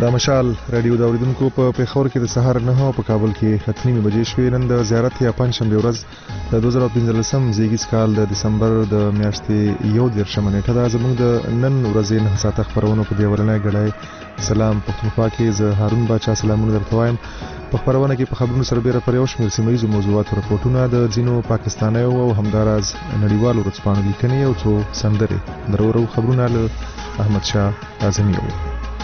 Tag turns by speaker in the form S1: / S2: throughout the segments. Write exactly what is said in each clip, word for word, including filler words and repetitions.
S1: د مشال رادیو د اوریدونکو په پیښور کې د سهار نه په کابل کې ختمي بجې شوې. نن د زیارت یا پنځشنبه ورځ د دوه زره پنځلسم زیږیز کال د دسمبر د میاشتې یو دیرشمه نیټه ده. زموږ د نن ورځې نه ساعته خبرونه په دې ورنۍ غړای سلام پښتونخوا کې زه هارون باچا سلامونه درته وایم. په خبرونه کې په خبرونو سره بیره پر یو شمېر سیمه ییزو موضوعاتو راپورټونه د ځینو پاکستانیو او همداراز نړیوالو ورځپاڼو لیکنې او څو سندرې درورو خبرونه له احمد شاه اعظمي وو.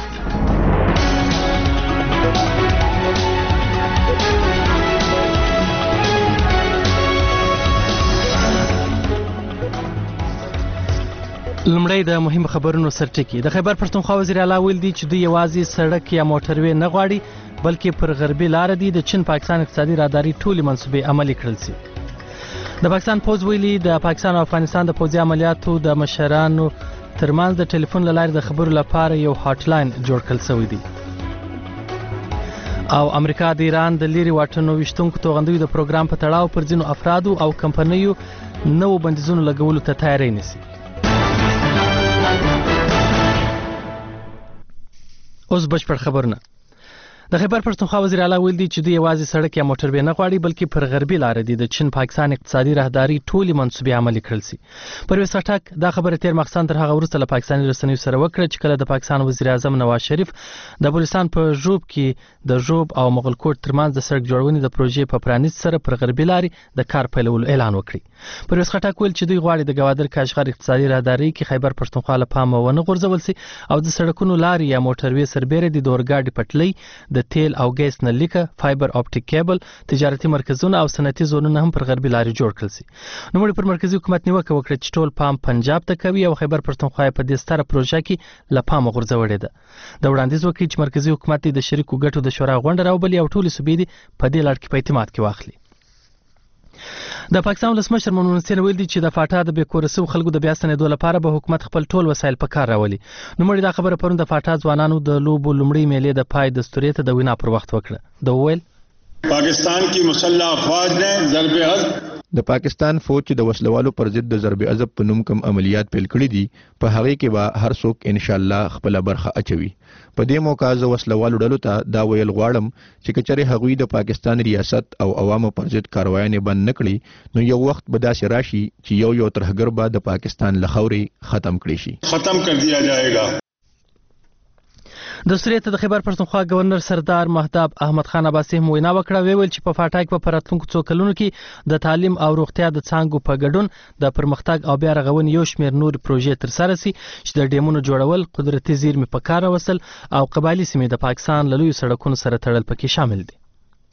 S2: لمړی د مهم خبرونو سرټکی. د خیبر پښتونخوا وزیر اعلی ویل دي چې دوی یوازې سړک یا موټروي نه غواړي بلکې پر غربي لار دي د چین پاکستان اقتصادي راهداري ټولې منصوبې عملي کړل شي. د پاکستان پوز ویلي د پاکستان او افغانستان د پوځي عملیاتو د مشرانو ترمنځ د ټلیفون له لارې د خبرو لپاره یو هاټ لاین جوړ کړل شوی دی. او امریکا د ایران د لیري واټنو وشتونکو توغندیو د پروګرام په تړاو پر ځینو افرادو او کمپنیو نوو بندیزونو لګولو ته تیاری نیسي. اوس بشپړ خبرونه. د خیبر پښتونخوا وزیر اعلی ویل دي چې دوی یوازې سړک یا موټروي نه غواړي بلکې پر غربي لار دي د چین پاکستان اقتصادي راهداري ټولې منصوبې عملي کړل شي. پرویز خټک دا خبره تیر مخسان تر هغه وروسته له پاکستاني رسنیو سره وکړه چې کله د پاکستان وزیر اعظم نواز شریف د بلوچستان په ژوب کې د ژوب او مغلکوټ ترمنځ د سړک جوړونې د پروژې په پرانیست سره پر غربي لارې د کار پیلولو اعلان وکړي. پرویز خټک ویل چې دوی غواړي د ګوادر کاشغر اقتصادي راهداري کې خیبر پښتونخوا له پامه ونه غورځول شي او د سړکونو لارې یا موټروي سربېره د اورګاډي پټلۍ د تیل او ګیس نلیکه فایبر اپټیک کیبل تجارتي مرکزونه او صنعتي زونونه هم پر غربي لارې جوړ کړل شي. نوموړي پر مرکزی حکومت نیوکه وکړه چې ټول پام پنجاب ته کوي او خیبر پښتونخوا په دې ستره پروژه کې له پامه غورځولې ده. د وړاندیز وکړي چې مرکزی حکومت د شریکو ګټو د شورا غونډه راوبلي او ټولې صوبې دي په دې لړ کې په اعتماد کې واخلي. د پاکستان ولسمشر مومن حسین ویل دي چې د فاټا د بیکورسو خلکو د بیا ستنېدو لپاره به حکومت خپل ټول وسایل په کار راولي. نوموړي دا خبره پرون د فاټا ځوانانو د لوبو لومړۍ میلې د پای دستوري ته د وینا پر وخت وکړه. د ویل
S3: پاکستان کی مسلح افواج نے ضرب عضب
S4: د پاکستان فوج چې د وسلوالو پر ضد د ضرب عضب په نوم کوم عملیات پیل کړي دي په هغه کې به هر څوک ان شاء الله خپل برخه اچوي. په دې موقع زه وسلوالو ډلو ته دا ویل غواړم چې کچره هغوی د پاکستان ریاست او عوامو پر ضد کاروایانې بند نکړي نو یو وخت به داسې راشي چې یو یو ترهګر به د پاکستان له خاورې ختم کړي شي
S3: ختم کر دیا جائے گا.
S2: د سوریې ته د خیبر پښتونخوا گورنر سردار مهتاب احمد خان عباسي هم وینا وکړه. ویل چې په فاټا کې په راتلونکو څو کلونو کې د تعلیم او روغتیا د څانګو په ګډون د پرمختګ او بیا رغونې یو شمېر نور پروژې ترسره شي چې د ډیمونو جوړول، قدرتي زیرمې په کار راوستل او قبایلي سیمې د پاکستان له لویو سړکونو سره تړل پکې شامل دي.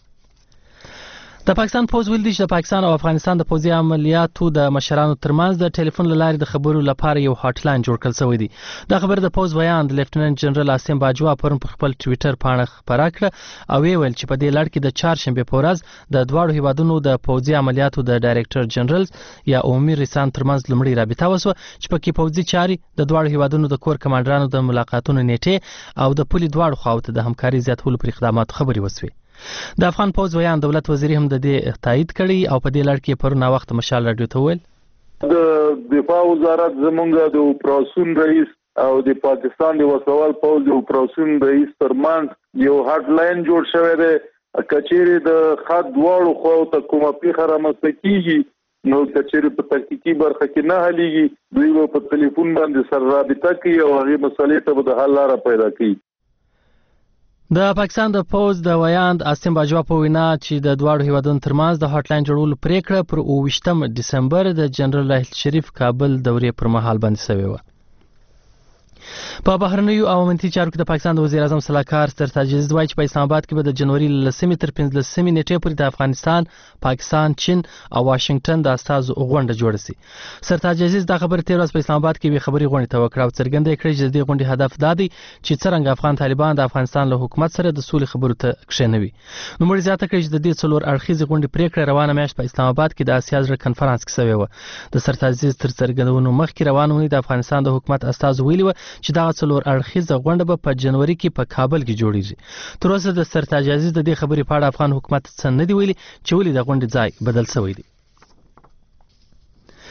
S2: د پاکستان پوز ویل دي چې د پاکستان او افغانستان د پوځي عملیاتو د مشرانو ترمنځ د ټلیفون له لارې د خبرو لپاره یو هاټ لاین جوړ کړل شوی دی. دا خبر د پوز بیان د لیفټیننټ جنرال عاصم باجوا پرون په خپل ټویټر پاڼه خپره کړه او ویل چې په دې لړ کې د چهارشنبه په ورځ د دواړو هیوادونو د پوځي عملیاتو د ډایریکټر جنرال یا عمومي رئیسان ترمنځ لومړی رابطه وشوه چې پکې پوځي چاري د دواړو هیوادونو د کور کمانډرانو د ملاقاتونو نیټې او د پولي دواړو خواو ته د همکاري زیاتولو پر اقداماتو خبرې وشوې. د افغان پوز ویان دولت وزیر هم د دې تایید کړی او په دې لړ کې پرونه وخت مشال راډیو ته ویل
S5: د دفاع وزارت زمونږ د اپراسیون رئیس او د پاکستان د وسوال پوز د اپراسیون رئیس ترمنځ یو هاټ لاین جوړ شوی دی. کچېرې د خط دواړو خواو ته کومه پیښه رامنځته کیږي نو کچېرې په تحقیقي برخه کې نه حلیږي دوی به په ټلیفون باندې سره رابطه کوي او هغې مسلې ته به د حل لاره پیدا کوي.
S2: د پاکستان د پوز د ویاند عاصم باجوا په وینا چې د دواړو هیوادونو ترمنځ د هاټ لاین جوړولو پریکړه پر اوویشتم ډسمبر د جنرال راحیل شریف کابل دورې پر مهال باندې شوې وه. په بهرنیو او امنیتي چارو کې د پاکستان د وزیر اعظم سلاکار سرتاج عزیز وایي چې په اسلام آباد کې به د جنوري لسمې تر پنځلسمې نیټې پورې د افغانستان، پاکستان، چین او واشنگټن د استازو غونډه جوړه شي. سرتاج عزیز دا خبره تیر ورځ په اسلام آباد کې یوې خبري غونډې ته وکړه او څرګنده یې کړه چې د دې غونډې هدف دا دی چې څرنګه افغان طالبان د افغانستان له حکومت سره د سولې خبرو ته کښېنوي. نوموړي زیاته کړه چې د دې څلور اړخیزې غونډې پریکړه روانه میاشت په اسلام آباد کې د اسیا زړه کنفرانس کې شوې وه. د سرتاج عزیز تر څرګندونو مخکې روانه اونۍ د افغانستان د حکومت استازو ویلي وه چې دغه څلور اړخیزه غونډه به په جنوري کې په کابل کې جوړیږي. تر اوسه د سرتاج عزیز د دې خبرې په اړه افغان حکومت څه نه دی ویلي چې ولې د غونډې ځای بدل شوی دی.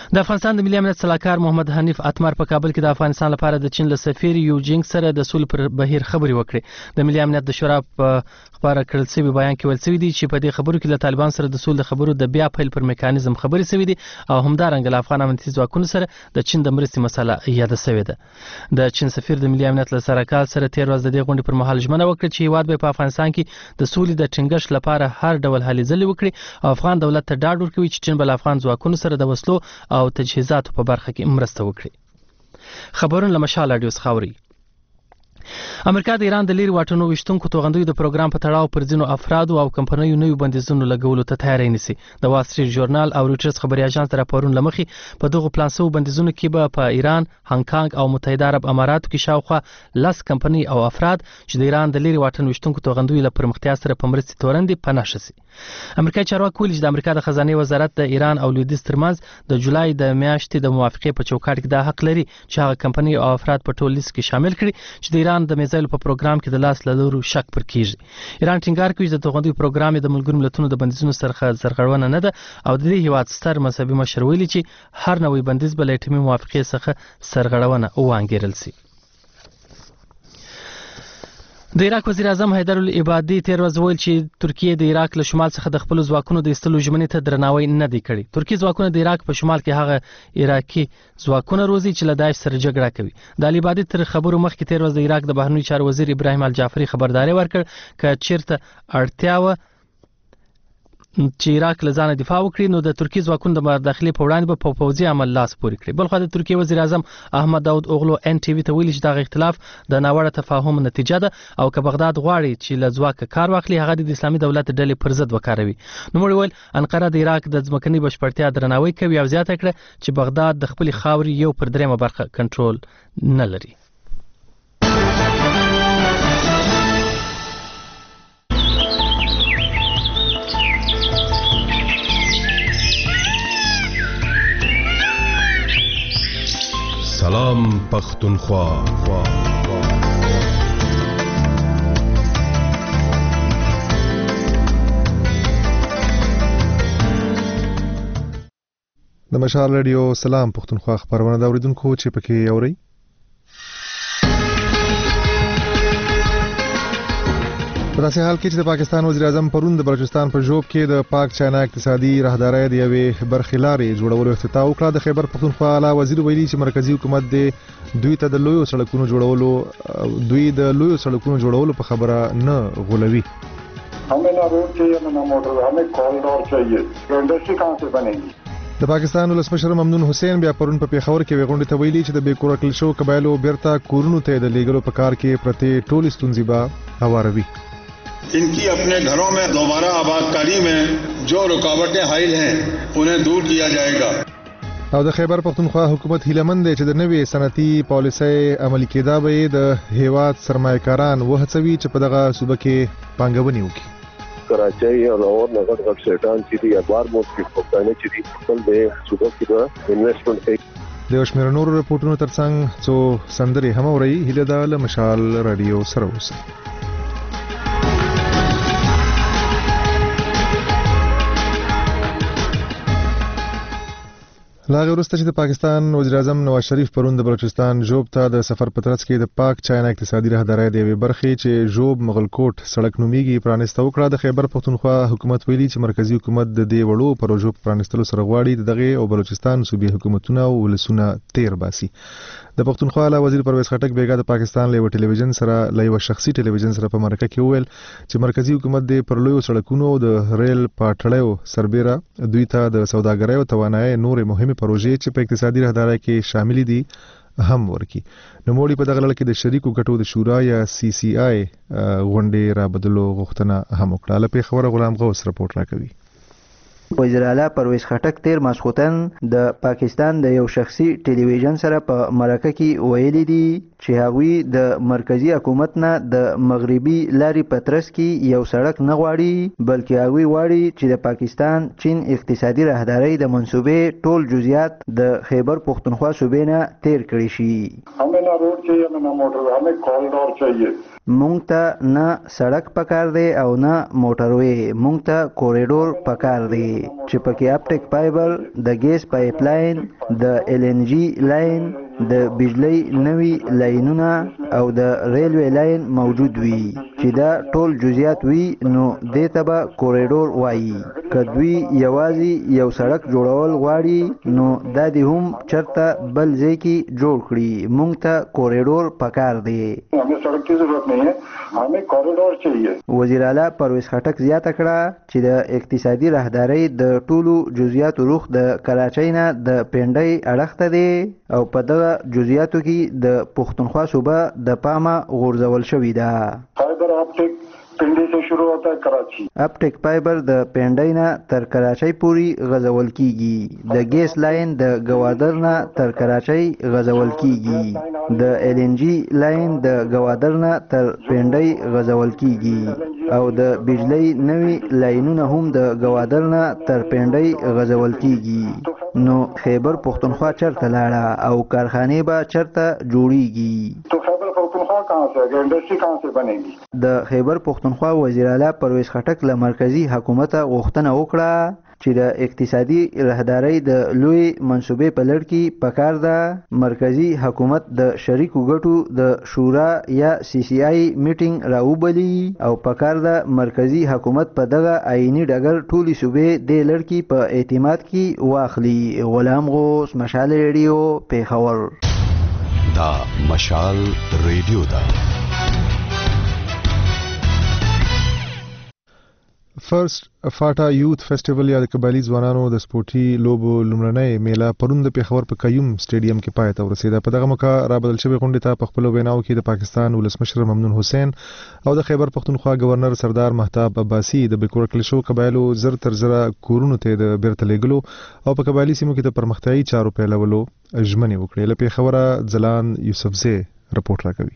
S2: د افغانستان د ملي امنیت سلاکار محمد حنیف اتمر په کابل کې د افغانستان لپاره د چین له سفیر یو جینګ سره د سولې پر بهیر خبرې وکړې. د ملي امنیت د شورا په خبره کړل شوی بیان کې ویل شوی دی چې په دې خبرو کې له طالبان سره د سولې خبرو د بیا پیل پر میکانیزم خبرې شوی دي او همدارنګه له افغان امنیتي ځواکونو سره د چین د مرستې مسله یاده شوې ده. د چین سفیر د ملي امنیت له سرکال سره تیر ورځ د دې غونډې پر مهال ژمنه وکړه چې هیواد به په افغانستان کې د سولې د ټینګښت لپاره هر ډول هلې ځلې وکړي او افغان دولت ته ډاډ ورکوي چې چین بل افغان ځواکونو سره د وسلو او تجهیزاتو په برخه کې مرسته وکړي. خبرونه له مشال اډیو څخه اوري. امریکا د ایران د لیري واټنو وشتونکو توغندیو د پروګرام په تړاو پر ځینو افرادو او کمپنیو نوي بندیزونو لګولو ته تیاری نیسي. د وال سټریټ ژورنال او رویټرز خبري اژانس د راپورونو لمخې په دغه پلان سوي بندیزونو کې به په ایران، هانګ کانګ او متحده عرب اماراتو کې شاوخوا لس کمپنۍ او افراد چې د ایران د لیري واټن وشتونکو توغندیو له پرمختیا سره په مرستې تورندې پناه شي. امریکایي چارواکي ویلي چې د امریکا د خزانه وزارت د ایران او لویدیځ ترمنځ د جولای د میاشتې د موافقې په چوکاټ کې دا حق لري چې هغه کمپنۍ او افراد په ټول لیست کې شامل کړي چې د ایران د میزایلو په پروګرام کې د لاس له لورو شک پر کیږي. ایران ټینګار کوي چې د توغندیو پروګرام د ملګرو ملتونو د بندیزونو سره سرغړونه نه ده او د دې هیواد ستر مذهبي مشر ویلي چې هر نوې بندیز به له ټیمي موافقې څخه سرغړونه وانګیرل شي. د عراق وزیر اعظم حیدر العبادي تیر ورځ ویل چې ترکیه د عراق له شمال څخه د خپل ځواکونو د ایستلو ژمنې ته درناوی نه دی کړی. ترکیه ځواکونه د عراق په شمال کې هغه عراقي ځواکونه روزي چې له داعش سره جګړه کوي. د العبادي تر خبرو مخکې تیر ورځ د عراق د بهرنیو چارو وزیر ابراهیم الجعفري خبرداري ورکړ ک چیرته اړتیا و چې عراق له ځانه دفاع وکړي نو د ترکیه ځواکونو د مداخلې په وړاندې به په پوځي عمل لاس پورې کړي. بلخو د ترکیه وزیر اعظم احمد داود اوغلو ان ټي وي ته ویلي چې دغه اختلاف د ناوړه تفاهم نتیجه ده او که بغداد غواړي چې له ځواکه کار واخلي هغه د اسلامي دولت ډلې پر ضد وکاروي. نو موږ ویل انقره د عراق د ځمکني بشپړتیا درناوی کوي او زیاته کړه چې بغداد د خپل خاورې یو پر دریمه برخه کنټرول نه لري.
S6: سلام پختونخوا.
S1: د مشال رادیو سلام پختونخوا خبرونه دا اوریدونکو چې پکې اوري. په داسې حال کې چې د پاکستان وزیر اعظم پرون د بلوچستان په ژوب کې د پاک چاینا اقتصادي راهدارۍ د یوې برخې لارې جوړولو افتتاح وکړه. د خیبر پختونخوا اعلی وزیر ویلي چې مرکزی حکومت د دوی ته د لویو سړکونو جوړولو دوی د لویو سړکونو جوړولو په خبره نه غولوي.
S7: हमें ना रोड चाहिए ना मोटर, हमें कॉरिडोर चाहिए. तो इंडस्ट्री कहाँ से बनेगी?
S1: د پاکستان ولسمشر ممنون حسین بیا پرون په پیښور کې غونډه ته ویلي چې د بې کوره کړل شو قبایلو بیرته کورونو ته د لیږلو په کار کې پرته ټول ستونزې به هواروي.
S3: इनकी अपने घरों में दोबारा आबादकारी में जो रुकावटें हाइल हैं उन्हें दूर किया जाएगा.
S1: او د خیبر پختونخوا حکومت هیلمند دی چې د نوې صنعتي پالیسۍ عملي کېدا به د هیواد سرمایه‌کاران وهڅوي چې په دغه صوبه کې پانګونې وکړي.
S8: کراچۍ او لاهور نه غټ غټ شیطان چې دی اخبار مو کې پښتانه چې دی خپل د صوبه کې د انویسټمنټ کوي.
S1: د شمیر نور رپورټونو ترڅنګ څو سندري هم اوري. هیله ده له مشال رادیو سره اوسئ. لاغه ورسته چې د پاکستان وزیر اعظم نواز شریف پرون د بلوچستان ژوب ته د سفر په ترڅ کې د پاک چاینا اقتصادي راهدارۍ د یوې برخې چې ژوب مغلکوټ سړک نومیږي پرانسته وکړه. د خیبر پختونخوا حکومت ویلي چې مرکزی حکومت د دې وړو پروژو پرانستلو سره غواړي د دغه او بلوچستان صوبې حکومتونه او ولسونه تیر باسي. د پختونخوا اعلی وزیر پرویز خټک بیګا د پاکستان له ټلویزیون سره له شخصي ټلویزیون سره په مرکه کې ویل چې مرکزی حکومت د پرلویو سړکونو د ریل پټړیو سربېره دوی ته د سوداګرۍ او توانایي نور مهمه پروژې چې په اقتصادي راهدارۍ کې شامل دي هم ورکی. نو موړي په دغه لړ کې د شریکو ګټو د شورا یا سی سی آی غونډې را بدلو غوښتنه هم وکړه. لپاره خبر غلام غوث رپورټ راکوي.
S9: وزیر اعلی پرویز خټک تیر ماسخوتن د پاکستان د یو شخصي ټلویزیون سره په مرکه کې ویلي دي چې هغوی د مرکزی حکومت نه د مغربي لارې په ترڅ کې یو سړک نه غواړي بلکې هغوی غواړي چې د پاکستان چین اقتصادي راهدارۍ د منصوبې ټول جزئیات د خیبر پختونخوا صوبې نه تیر کړي شي.
S7: हमें ना रोड चाहिए ना मोटर, हमें कॉरिडोर चाहिए.
S9: مونږ ته نه سړک پکار دی او نه موټروي، مونږ ته کوریډور پکار دی چې پکې اپټیک فایبر، د ګیس پایپ لاین، د ایل ان جی لاین، د بجلی نوي لاینونه او د ریلوی لاین موجود وي چې دا ټول جزئیات وي نو دې ته به کوریډور وایي. که دوی یوازې یو سړک جوړول غواړي نو دا دې هم چرته بل ځای کې جوړ کړي. مونږ ته کوریډور پکار دی.
S7: हमें सड़क की जरूरत नहीं है, हमें कॉरिडोर चाहिए.
S9: وزیر اعلی پرویز خټک زیاته کړه چې د اقتصادي راهدارۍ د ټولو جزئیاتو رخ د کراچۍ نه د پنډۍ اړخ ته دی او په دغه جزئیاتو کې د پښتونخوا صوبه د پامه غورځول شوې ده.
S7: फाइबर ऑप्टिक पिंडी से शुरू होता है कराची.
S9: اپټیک فایبر د پنډۍ نه تر کراچۍ پورې غځول کیږي. د ګیس لاین د ګوادر نه تر کراچۍ غځول کیږي. د ایل ان جی لاین د ګوادر نه تر پنډۍ غځول کیږي او د بجلی نوي لاینونه هم د ګوادر نه تر پنډۍ غځول کیږي. نو خیبر پښتونخوا چرته لاړه او کارخانې به چرته جوړیږي؟
S7: तो खैबर पख्तूनख्वा कहाँ से आएगा, इंडस्ट्री कहाँ से बनेगी?
S9: د خیبر پښتونخوا وزیر اعلی پرویز خټک له مرکزی حکومت غوښتنه وکړه چې د اقتصادي راهدارۍ د لوی منصوبې په لړ کې پکار ده مرکزی حکومت د شریکو ګټو د شورا یا سی سی آی میټینګ راوبلي او پکار ده مرکزی حکومت په دغه آئینی ډګر ټولي صوبې د لړ کې په اعتماد کې واخلي. غلام غوث، مشال ریډیو، پیښور.
S6: دا مشال ریډیو دا
S1: فرست فاټا یوث فیسټیوال یا د قبایلی ځوانانو د سپورتي لوبو لومړنۍ میله پرون د پیښور په قیوم سټیډیم کې پای ته ورسېده. په دغه موقع رابدل شوې غونډې ته په خپلو ویناوو کې د پاکستان ولسمشر ممنون حسین او د خیبر پښتونخوا گورنر سردار مهتاب عباسي د بیکور کړل شو قبایلو زر تر زره کورونو ته د بیرته لیږلو او په قبایلی سیمو کې د پرمختیايي چارو پیلولو ژمنې وکړې. له پیښوره ځلان یوسفزی رپورټ راکوي.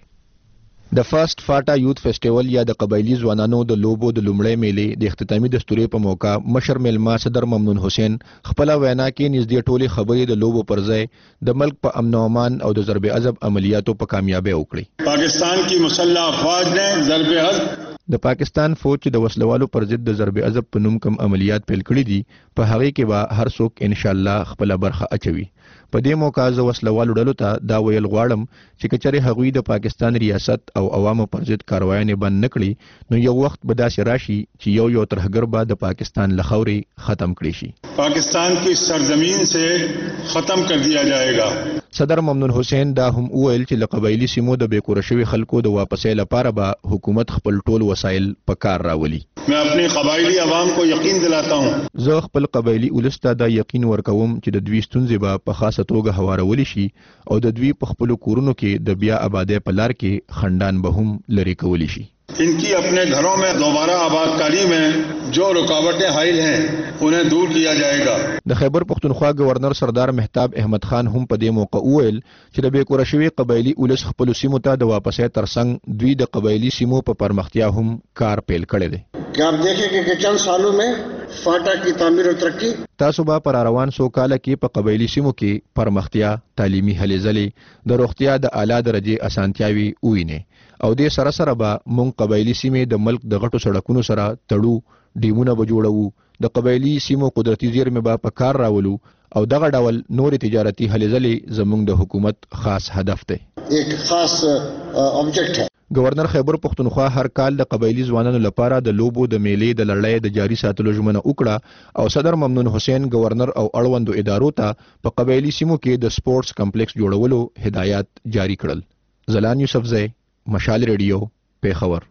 S4: د فرست فاټا یوث فیسټیوال یا د قبایلی ځوانانو د لوبو د لومړۍ میلې د اختتامي دستورې په موقع مشر میلمه صدر ممنون حسین خپل وینا کې نږدې ټولې خبرې د لوبو پر ځای د ملک په امن او امان او د ضرب عضب عملیاتو په کامیابی وکړي.
S3: पाकिस्तान की मुसल्लह अफवाज ने ضرب عضب
S4: د پاکستان فوج چې د وسلوالو پر ضد د ضرب عضب په نوم کوم عملیات پیل کړي دي په هغه کې به هر څوک ان شاء الله خپل برخه اچوي. په دې موقع زه وسلوالو ډلو ته دا ویل غواړم چې کچره هغوی د پاکستان ریاست او عوامو پر ضد کاروایانې بند نکړي نو یو وخت به داسې راشي چې یو یو ترهګر به د پاکستان لخوري ختم کړي شي.
S3: पाकिस्तान की सरजमीन से ختم कर दिया जाएगा.
S4: صدر ممنون حسین دا هم وویل چې له قبایلی سیمو د بیکور شوي خلکو د واپسۍ لپاره به حکومت خپل ټول وسایل په کار راولي.
S3: मैं अपनी قبایلی عوام کو یقین دلاتا हूँ.
S4: زه خپل قبایلی ولس ته دا یقین ورکوم چې د دوی ستونزې به په خاصه توګه هوارولی شي او د دوی په خپل کورونو کې د بیا آبادی په لار کې خندان به هم لري کولی شي.
S3: इनकी अपने घरों में दोबारा आबादकारी में जो रुकावटें हाइल हैं उन्हें दूर किया जाएगा.
S4: د خیبر پښتونخوا گورنر سردار مهتاب احمد خان هم په دې موقع وویل چې د بیکور شوي قبایلی ولس خپل سیمو ته د واپسۍ ترڅنګ دوی د قبایلی سیمو په پرمختیا هم کار پیل کړی دی.
S10: कि आप देखेंगे कि चंद सालों में फाटा की तामीर और तरक्की
S4: تاسو به پر روان سو کال کې په قبایلی سیمو کې پرمختیا، تعلیمي هلې ځلې، د روغتیا د اعلی درجه اسانتیاوي ویني او د سره سره به مونږ قبایلی سیمې د ملک د غټو سړکونو سره تړو، ډیمونه به جوړو، د قبایلی سیمو قدرتي زیرمې به په کار راولو او دغه ډول نور تجارتي هلې ځلې زمونږ د حکومت خاص هدف دی.
S10: एक खास ऑब्जेक्ट है.
S4: گورنر خیبر پښتونخوا هر کال د قبایلی ځوانانو لپاره د لوبو د میلې د لړۍ د جاری ساتلو ژمنه وکړه او صدر ممنون حسین گورنر او اړوندو ادارو ته په قبایلی سیمو کې د سپورتس کمپلیکس جوړولو هدایات جاری کړل. زلان یوسفزی، مشال ریډیو، پیښور.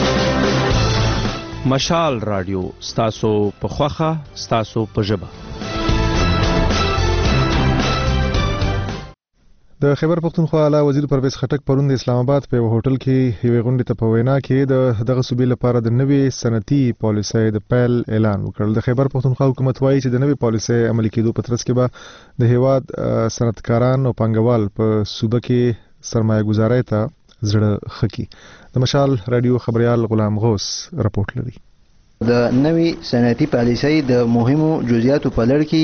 S11: مشال رادیو ستاسو په خوخه ستاسو په ژبه.
S1: د خیبر پښتونخوا اعلی وزیر پرویز خټک پرون د اسلام آباد په هوټل کې یوې غونډې ته په وینا کې د دغه صوبې لپاره د نوې صنعتي پالیسۍ د پیل اعلان وکړ. د خیبر پښتونخوا حکومت وایي چې د نوې پالیسۍ عملي کېدو په ترڅ کې به د هیواد صنعتکاران او پانګوال په صوبه کې سرمایه گذارۍ ته زړه خکي. د مشال رادیو خبريال غلام غوث رپورټ لري.
S9: د نوې صنعتي پالیسۍ د مهمو جزئیاتو په لړ کې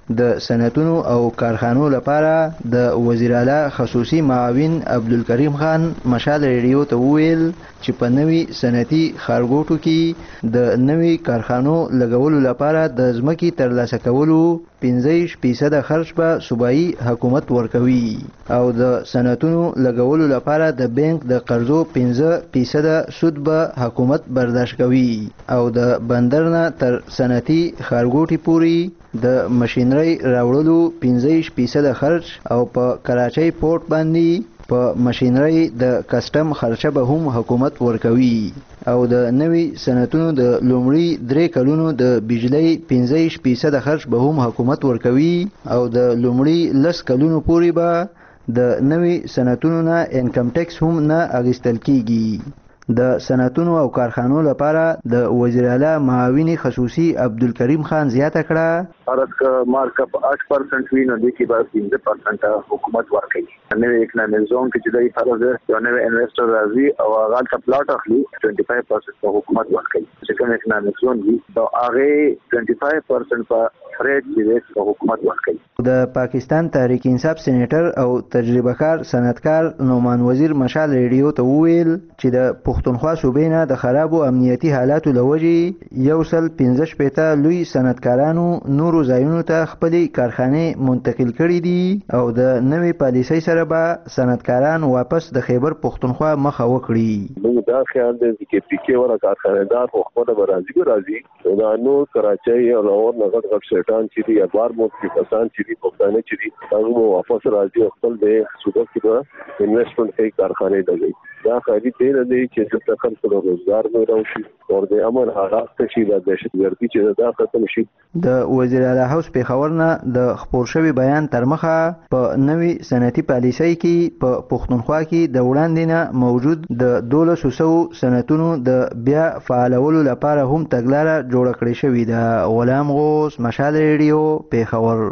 S9: د صنعتونو او کارخانو لپاره د وزیر اعلی خصوصي معاون عبدالکریم خان مشال ریډیو ته وویل چې په نوي صنعتي ښارګوټو کې د نوي کارخانو لګولو لپاره د ځمکې ترلاسه کولو پنځه فیصده خرج به صوبایي حکومت ورکوي او د صنعتونو لګولو لپاره د بانک د قرضو پنځه فیصده سود به حکومت برداشت کوي او د بندر نه تر صنعتي ښارګوټي پورې د ماشینري راوړلو پنځه فیصده خرج او په کراچۍ پورټ باندې په ماشینري د کسټم خرچه به هم حکومت ورکوي او د نوي صنعتونو د لومړي درې کلونو د بجلی پنځه فیصده خرج به هم حکومت ورکوي او د لومړي لس کلونو پورې به د نوي صنعتونو نه انکم ټیکس هم نه اخیستل کیږي. د صنعتونو او کارخانو لپاره د وزیر اعلی معاون خصوصي عبدالکریم خان زیاته کړه
S8: भारत का मार्कअप आठ परसेंट हुई नदी की बात तीन परसेंट हुकूमत वर्क नवे इकनॉमिक जोन की जुदाई फर्ज है जो नवे इन्वेस्टर राजी और आगाल का प्लॉट अखली पच्चीस परसेंट का हुकूमत वर्क सेकंड इकनॉमिक जोन भी तो आगे पच्चीस परसेंट पर फ्रेड की हुकूमत वर्क
S9: د پاکستان تحریک انصاف سېنیټر او تجربه کار صنعتکار نومان وزیر مشال ریډیو ته وویل چې د پښتونخوا صوبې نه د خرابو امنیتي حالاتو لوجې یو سل پنځه شپېته لوی صنعتکارانو نورو ځایونو ته خپلې کارخانې منتقل کړي دي او د نوې پالیسۍ سره به صنعتکاران واپس د خیبر پښتونخوا مخه وکړي.
S8: موږ دا خیال دی چې پی کې ولا کارخانه‌دار خو خپل به راځي به راځي دا نور کراچۍ او لاهور نه غټ غټ شیطان چې دي یا بار مو کې کسان چې دي پښتانه چې دي هغه واپس راځي خپل د صوبه کې به انویسټمنټ کوي کارخانه دی دا خالي دی نه چې د خلکو د روزګار نه راوشي او د امن حالات ته چې د دهشتګردي چې دا ختم شي.
S9: د وزیر اعلی هاوس پیښور نه د خپور شوی بیان تر مخه په نوي صنعتي پالیسۍ کې په پښتونخوا کې د وړاندې نه موجود د دولسو سوو صنعتونو د بیا فعالولو لپاره هم تګلاره جوړه کړې شوې ده. غلام غوث مشال ریډیو پیښور.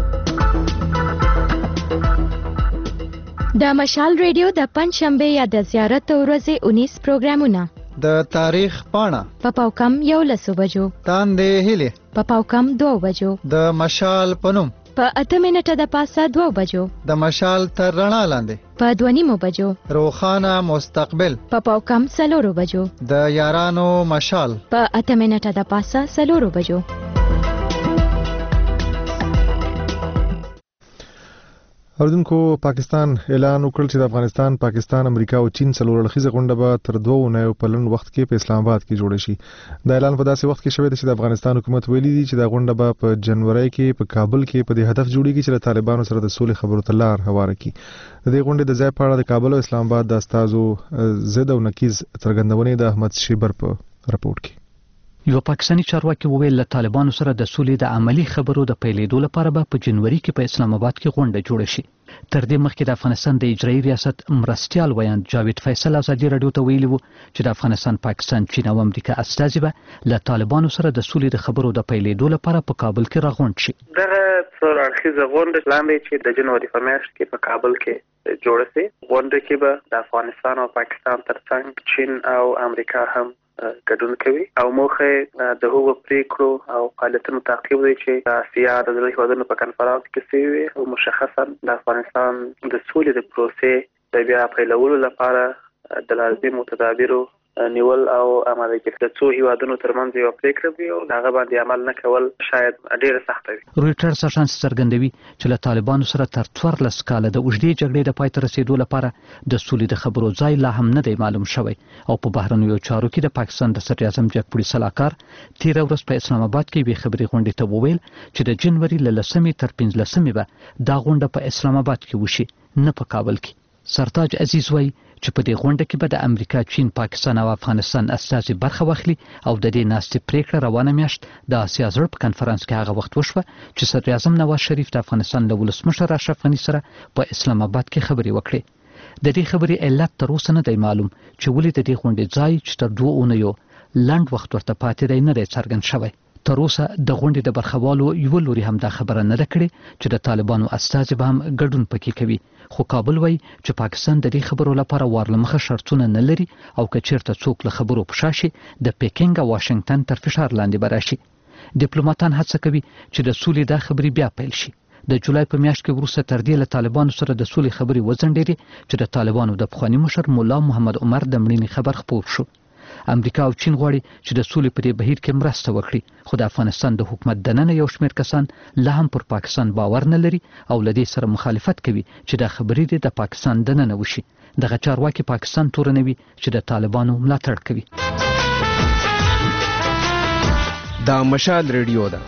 S12: د مشال ریډیو د پنځشنبه یا د زیارت ورځې انیس پروګرامونه
S13: د تاریخ پاڼه
S12: په پاوکم یو لسو بجو
S13: تاندې هیلې
S12: په پاوکم دوه بجو
S13: د مشال پنوم
S12: په اته منټه د پاسه دوه بجو
S13: د مشال تر رڼا لاندې
S12: په دوه نیمو بجو
S13: روخانه مستقبل
S12: په پاوکم څلورو بجو
S13: د یارانو مشال
S12: په اته منټه د پاسه څلورو بجو.
S1: اوردونکو پاکستان اعلان وکړ چې د افغانستان، پاکستان، امریکا او چین څلور اړخیزه غونډه به تر دوه اونیو په لنډ وخت کې په اسلام آباد کې جوړه شي. دا اعلان په داسې وخت کې شوی دی چې د افغانستان حکومت ویلي دی چې دا غونډه به په جنوري کې په کابل کې په دې هدف جوړیږي چې له طالبانو سره د سولې خبرو ته لار هواره کړي. د دې غونډې د ځای په اړه د کابل او اسلام آباد د استازو ضد او نقیض څرګندونې د احمد شیبر په راپورټ کې.
S14: یو پاکستاني چارواکي وویل له طالبانو سره د سولې د عملی خبرو د پیلېدو لپاره به په جنوري کې په اسلام آباد کې غونډه جوړه شي. تر دې مخکې د افغانستان د اجرایي ریاست مرستیال ویان جاوید فیصل ازادي رادیو ته ویلي وو چې د افغانستان، پاکستان، چین او امریکا استازي به له طالبانو سره د سولې د خبرو د پیلېدو لپاره په کابل کې راغونډ شي.
S15: دغه څلور اړخیزه غونډه لاندې چې د جنوري په میاشت کې په کابل کې جوړه شي. غونډه کې به د افغانستان او پاکستان ترڅنګ چین او امریکا هم ګډون کوي او موخه د هغو پریکړو او فعالیتونو تعقیب دی چې د اسیا د ځینو هیوادونو په کنفرانس کې شوي او مشخصا د افغانستان د سولې د پروسې د بیا پیلولو لپاره د لازمو تدابیرو نیول او عملي کول د څو هیوادونو ترمنځ یو پریکړه وي او هغه باندې عمل نه کول شاید ډیره سخت وي.
S14: رویټرز اژانس څرګندوي چې له طالبانو سره تر څوارلس کاله د اوږدې جګړې د پای ته رسیدو لپاره د سولې د خبرو ځای لا هم نه دی معلوم شوی او په بهرنیو چارو کې د پاکستان د صدر اعظم جګپوړي سلاکار تیره ورځ په اسلام آباد کې یوې خبري غونډې ته وویل چې د جنوري له لسمې تر پنځلسمې به دا غونډه په اسلام آباد کې وشي، نه په کابل کې. سرتاج عزیز وایي چې په دې غونډه کې به د امریکا، چین، پاکستان او افغانستان استازي برخه واخلي او د دې ناستې پریکړه روانه میاشت د اسیا زړه په کنفرانس کې هغه وخت وشوه چې صدر اعظم نواز شریف د افغانستان له ولسمشر اشرف غني سره په اسلام آباد کې خبرې وکړې. د دې خبرې علت تر اوسه نه دی معلوم چې ولې د دې غونډې ځای چې تر دوه اونیو لنډ وخت ورته پاتې دی نه دی څرګند شوی. تر اوسه د غونډې د برخوالو یو لوري هم دا خبره نه ده کړې چې د طالبانو استازي به هم ګډون پکې کوي، خو کابل وایي چې پاکستان د دې خبرو لپاره وارلمخه شرطونه نه لري او که چیرته څوک له خبرو په شا شي د پیکینګ او واشنگټن تر فشار لاندې به راشي. ډیپلوماټان هڅه کوي چې د سولې د خبرې بیا پیل شي. د جولای په میاشت کې وروسته تر دې له طالبانو سره د سولې خبرې وځنډېدې چې د طالبانو د پخواني مشر مولا محمد عمر د مړینې خبر خپور شو. امریکا او چین غواړي چې د سولې په دې بهیر کې مرسته وکړي، خو د افغانستان د حکومت دننه یو شمېر کسان لا هم پر پاکستان باور نه لري او له دې سره مخالفت کوي چې دا خبرې دې د پاکستان دننه وشي. دغه چارواکي پاکستان تورنوي چې د طالبانو ملاتړ کوي.
S11: دا مشال ریډیو ده.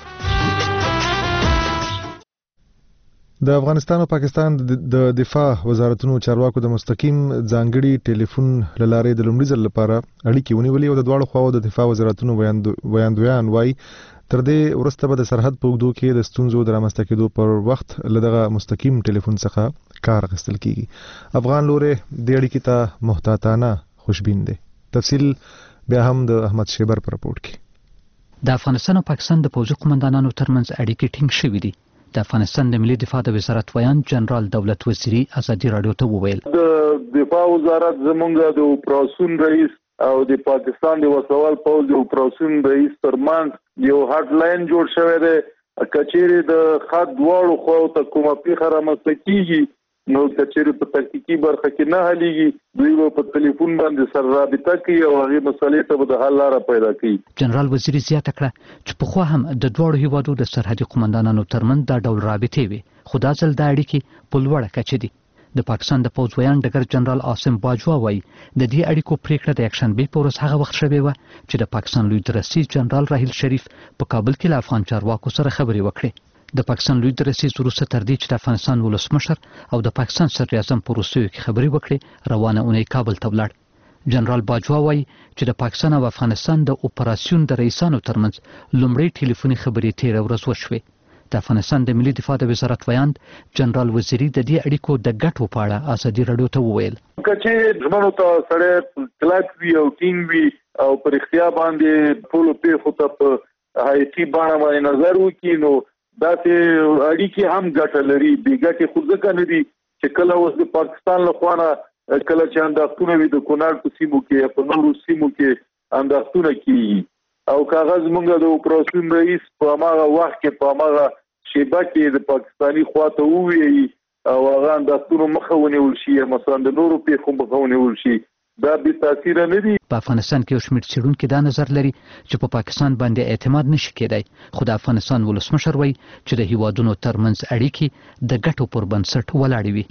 S1: د افغانستان او پاکستان د دفاع وزارتونو چارواکو د مستقیم ځانګړي ټلیفون لارې د لومړي ځل لپاره اړیکې ونیولې او د دواړو خواو د دفاع وزارتونو ویاندویان وایي تر دې وروسته به د سرحد په اوږدو کې د ستونزو د رامنځته کېدو پر وخت له دغه مستقیم ټلیفون څخه کار اخیستل کیږي. افغان لوري د اړیکې ته محتاطانه خوشبین دی. تفصیل بیا هم د احمد شیبر پر رپورټ کې.
S14: د افغانستان او پاکستان د پوځي قومندانانو ترمنځ اړیکې ټینګ شوې دي. د افغانستان د ملي دفاع د وزارت ویان جنرال دولت وزیری ازادي رادیو ته وویل
S5: د دفاع وزارت زمونږ د اپراسیون رئیس او د پاکستان د وسوال پوځ د اپراسیون رئیس ترمنځ یو هاټ لاین جوړ شوی دی. کچېری د خط دواړو خواو ته کومه پیښه رامنځته کیږي نو کچېری په تحقیقي برخه کې نه حلیږي، دوی په ټلیفون باندې سره رابطه کوي او هغه مسلې ته د حل لاره پیدا کوي.
S14: جنرال وزیری زیاته کړه چې په خو هم د دوړو هیوادو د سرحدي قومندانانو ترمنځ دا ډول رابطې وي، خو دا ځل د اړیکې په لوړه کچه دي. د پاکستان د پوځ ویان ډګر جنرال عاصم باجوا وایي د دې اړیکو پریکړه د یکشنبه په ورځ هغه وخت شوې و چې د پاکستان لوی درسي جنرال راهیل شریف په کابل کې له افغان چارواکو سره خبرې وکړې. د پاکستان لوی درسي وروسته تر دې چې د افغانستان ولسمشر او د پاکستان صدر اعظم په وروستیو کې خبرې وکړې روانه اونۍ کابل ته ولاړ. جنرال باجوا وایي چې د پاکستان او افغانستان د اپراسیون د رئیسانو ترمنځ لومړی ټلیفوني خبرې تیره ورځ وشوې. د افغانستان د ملي دفاع د وزارت ویان جنرال وزیری د دې اړیکو د ګټو په اړه ازادي رادیو ته وویل
S5: چې ژمنو ته سره کلک وی او ټینګ وی او پر اختیار باندې ټول په خو ته هایتی باندې نظر وکړي نو دا چې اړیکې هم ګټه لري. بي ګټې خو ځکه نه دي چې کله اوس د پاکستان له خوا نه کله چې انداختونه وي د کونړ په سیمو کې په نورو سیمو کې انداختونه کیږي او کاغذ مونږ د اپراسیون رئیس په هغه وخت کې په هغه شیبه کې د پاکستانی خواته وویي او هغه انداختونه مخه ونیول شي، مثلا د نورو پیښو مخه ونیول شي، دا به تاثیر نه دي.
S14: په افغانستان کې یو شمېر څېړونکي دا نظر لري چې په پاکستان باندې اعتماد نشي کېدای، خو د افغانستان ولسمشر وایي چې د هیوادونو ترمنځ اړیکې د ګټو پر بنسټ ولاړې وي.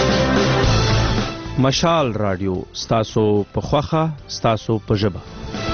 S11: مشال رادیو ستاسو په خوخه ستاسو په ژبه.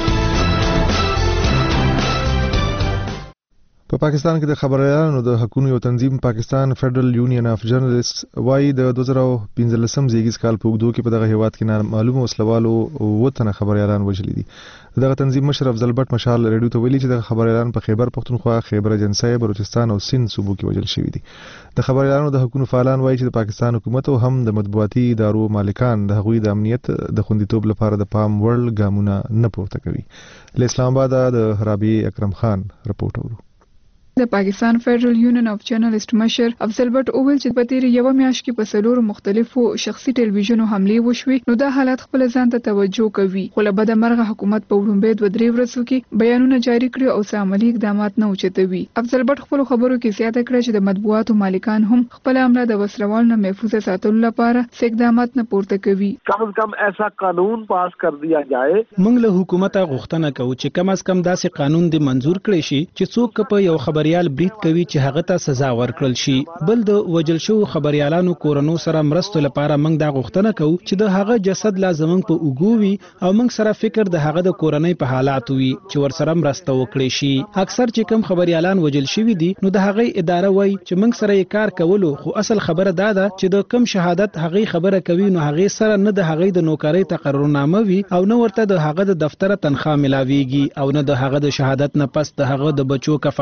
S1: په پاکستان کې د خبريالانو د حقوقو یو تنظیم پاکستان فدرل یونین اف جرنالست وايي د دوه زره پنځلسم زیږیز کال په وګړو کې په دغه هیواد کې معلومه وسلوالو وطن خبريالان وژلي دي. دغه تنظیم مشر افضل بټ مشال ریډیو ته ویلي چې د خبريالان په خیبر پختونخوا، خیبر اجنسای، بلوچستان او سند صوبو کې وژل شوي دي. د خبريالانو د حقوقو فعالان وايي چې د پاکستان حکومت او هم د مطبوعاتي ادارو مالکان د هغوی د امنیت د خوندیتوب لپاره د پام وړ ګامونه نه پورته کوي. له اسلام آباد د رابعه اکرم خان رپورټ اورو.
S16: د پاکستان فدرل یونین اف جرنالست مشر افضل بټ اوول چې په تیر یو میاشت کې په څلورو مختلفو شخصي ټلویزیونو حملې وشوي نو دا حالت خپل ځان ته توجه کوي، خو له بده مرغه حکومت په وړاندې دوه درې ورځې کې بیانونه جاری کړي او سامعلي اقدامات نه اوچتوي. افضل بټ خپل خبرو کې زیاته کړه چې د مطبوعاتو مالکان هم خپل عمله د وسلوال نه محفوظ ساتلو لپاره څه اقدامات نه پورته کوي.
S17: کم از کم ایسا قانون پاس کر دیا جائے.
S18: موږ له حکومت غوښتنه کوو چې کم از کم داسې قانون دی منزور کړي شي چې څوک په یو خبريال برید کوي چې هغه ته سزا ورکړل شي. بل د وجل شو خبريالانو کورونو سره مرستو لپاره موږ دا غوښتنه کوو چې د هغه جسد لازم په اوګوي او موږ سره فکر د هغه د کورنۍ په حالات وي چې ور سره مرسته وکړي شي. اکثر چې کم خبريالان وجل شوي دي نو د هغه اداره وای چې موږ سره یې کار کولو، خو اصل خبره دا ده چې د کم شهادت هغه خبره کوي نو هغه سره نه د هغه د نوکری تقررنامه وي او نه ورته د هغه د دفتر تنخواه ملاويږي او نه د هغه د شهادت نه پس د هغه د بچو کفالت لپاره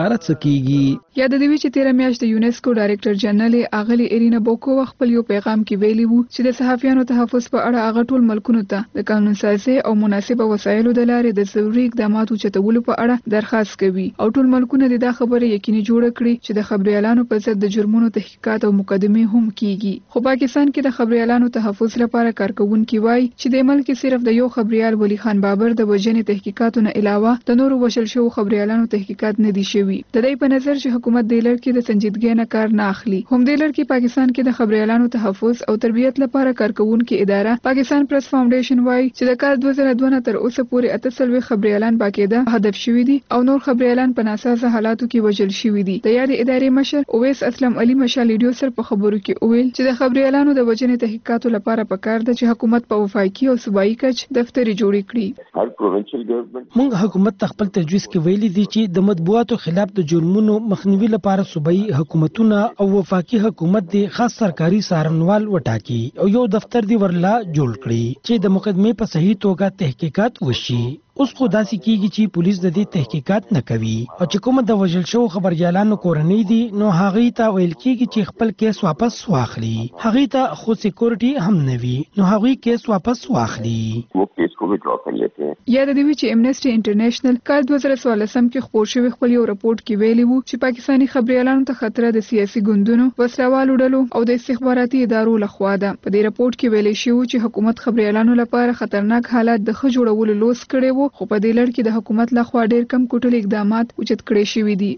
S18: لپاره څه کیږي.
S16: یاد دی چې تیر میاشت د یونیسکو ډایریکټر جنرال اغلی ارینا بوکو خپل یو پیغام کې ویلي وو چې د صحافیانو تحفظ په اړه هغه ټول ملکونو ته د قانون سازي او مناسبه وسایلو د لارې د ضروري اقداماتو چتولو په اړه درخواست کوي او ټول ملکونه د دا خبره یقیني جوړ کړي چې د خبريالانو په ضد د جرمونو تحقیقات او مقدمه هم کیږي. خو پاکستان کې د خبريالانو تحفظ لپاره کارکونکي وایي چې د ملک صرف د یو خبريال ولی خان بابر د وجنې تحقیقاتو نه علاوه د نورو وشل شو خبريالانو تحقیقات نه دي شوي. د دې په نظر چې حکومت د لړ کې د سنجیدګۍ نه کار نه اخلي. هم د لړ کې پاکستان کې د خبريالانو تحفظ او تربیت لپاره کارکونکي اداره پاکستان پریس فاونډیشن وایي چې د کال دوه زره دوه نه تر اوسه پورې اته سلوي خبريالان باقاعده هدف شوي دي او نور خبريالان په ناسازه حالاتو کې وژل شوي دي. د یاد ادارې مشر اویس اسلم علي مشال ویډیو سر په خبرو کې ویل چې د خبريالانو د وجنې تحقیقاتو لپاره پکار ده چې حکومت په وفاقي او صوبایي کچ دفتر جوړ کړي.
S19: هر پروینشل ګورنمنت
S20: موږ حکومت خپل تجویز کې ویلي دي چې د مطبوعاتو خلاف د جرمونو مخنیوي لپاره صوبایي حکومتونه او وفاقي حکومت د خاص سرکاري څارنوال وټاکي او یو دفتر دی ورلا جوړ کړي چې د مقدمې په صحیح توګه تحقیقات وشي. اوس خو داسې کیږي چې پولیس د دې تحقیقات نه کوي او چې کومه د وژل شو خبريالانو کورنۍ دي نو هغه ته ویل کیږي چې خپل کیس واپس واخلي. هغه ته خو سکیورټي هم نه وي نو هغه کیس واپس واخلي.
S19: وہ کیس کو بھی ڈرا کر لیتے ہیں.
S16: یاد دی چې امنیسټي انټرنیشنل کال دوه زره څوارلسم کې خپور شوی خپل یو رپورت کې ویلي وو چې پاکستاني خبريالانو ته خطر د سیاسي ګوندونو وسلوالو ډلو او د استخباراتي ادارو لخوا ده. په دې رپورت کې ویلي شوی چې حکومت خبريالانو لپاره خطرناک حالات د ښه جوړولو لوس کړي وو خو په دې لړ کې د حکومت لخوا ډیر کم کوټل اقدامات اوچت کړي شوي دي.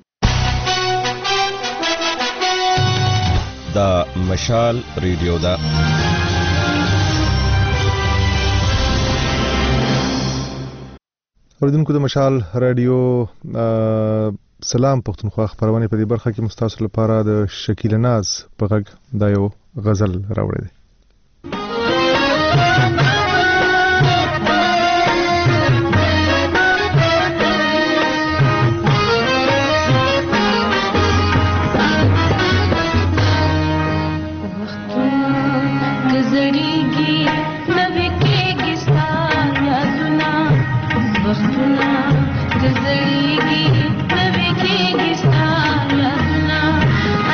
S6: دا مشال ریډیو دا
S1: اوریدونکو د مشال رادیو سلام پښتونخوا خبرونه په دې برخه کې مستاسو لپاره د شکیل ناز په غږ دا یو غزل راوړی دی.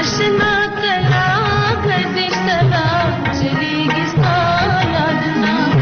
S21: Ashna kala, gadi sala, chali gista.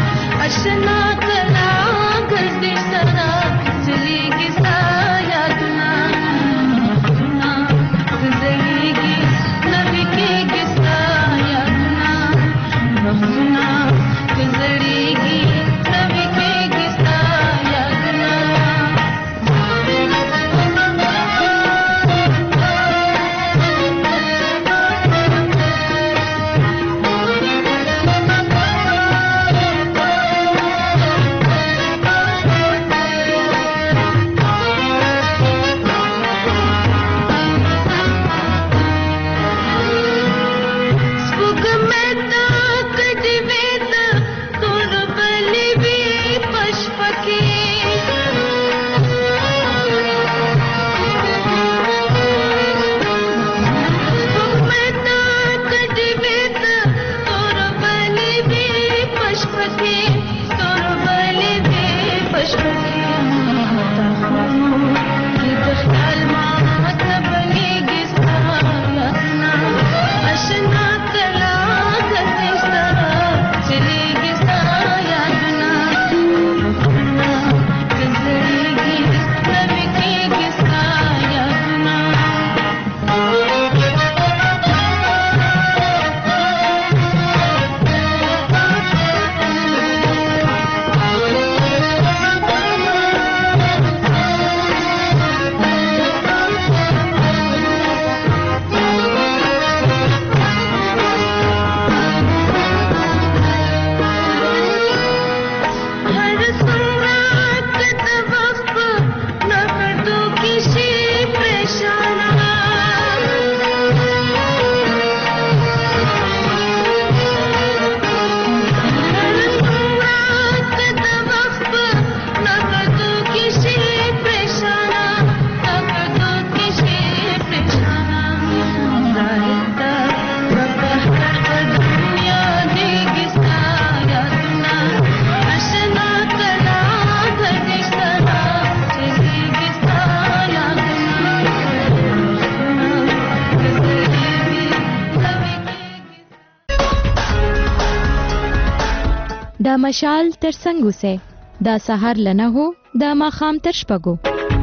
S12: د مشال ترڅنګ اوسئ. دا سهار له نهو د ماښام تر شپږو.